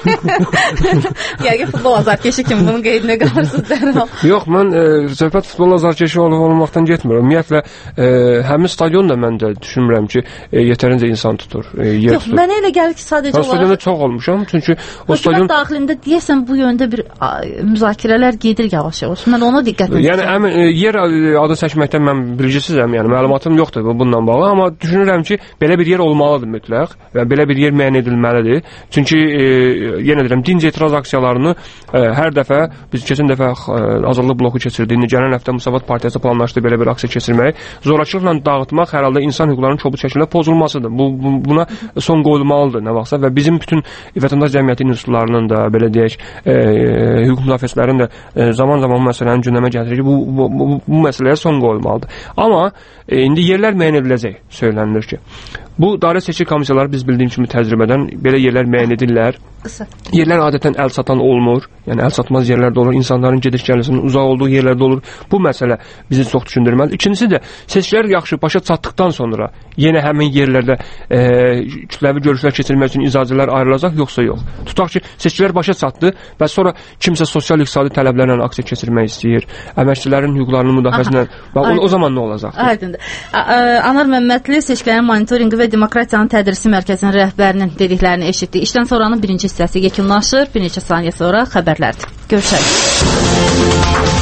Yəqin futbol azarkeşi kimi bunun qeydinə qalırsınız dərhal. Yox, mən e, söhbət futbol azarkeşi olub olmaqdan getmirəm. Ümumiyyətlə, e, həmin stadion da mən də düşünmürəm ki, e, yetərincə insan tutur, e, yer Yox, tutur. Mənə elə gəlir ki, sadəcə olaraq... Stadionda çox olmuşam, çünki o stadion... daxilində deyəsən bu yöndə bir a, müzakirələr gedir yavaş-yavaş. Mən Mən ona diqqət edirəm. Yəni əmin, yer adı seçməkdən mən bilicisizəm, yəni məlumatım yoxdur bununla bağlı, amma düşünürəm ki, belə bir yer olmalıdır mütləq və belə bir yer müəyyən edilməlidir. Çünki e, yenə deyirəm, dinc etiraz aksiyalarını e, hər dəfə biz keçən dəfə e, Azadlıq bloku keçirdik, gələn həftə Müsavat Partiyası planlaşdı belə bir aksiya keçirməyi. Zorakılıqla dağıtmaq hər halda insan hüquqlarının kobud şəkildə pozulmasıdır. Bu, bu buna son qoyulmalıdır nə vaxtsa və bizim bütün vətəndaş cəmiyyəti institutlarının da belə deyək, e, hüquq müdafiəçilərinin də e, zaman-zaman məsələni gündəmə gətirir ki, bu, bu, bu, bu məsələyə son qoyulmalıdır. Amma e, indi yerlər müəyyən ediləcək, söylənilir ki. Bu dairə seçki komissiyaları biz bildiyim kimi təcrübədən belə yerlər müəyyən edirlər. Qısa. Yerlər adətən əl satan olmur. Yəni əl satmaz yerlərdə olur, insanların gediş gəlişinin uzaq olduğu yerlərdə olur. Bu məsələ bizi çox düşündürməlidir. İkincisi də seçkilər yaxşı başa çatdıqdan sonra yenə həmin yerlərdə e, kütləvi görüşlər keçirilmək üçün icazələr ayrılacaq, yoxsa yox. Tutaq ki, seçkilər başa çatdı və sonra kimsə sosial-iqtisadi tələblərlə aksiya keçirmək istəyir, əməkçilərin hüquqlarının müdafiəsindən, o, o zaman nə olacaq? Aydındır. Anar Məmmədli seçkilərin monitorinqi və Demokratiyanın Tədrisi Mərkəzinin rəhbərinin dediklərini eşitdik. İşdən sonranın birinci hissəsi yekunlaşır. Bir neçə saniyə sonra xəbərlərdir. Görüşərik.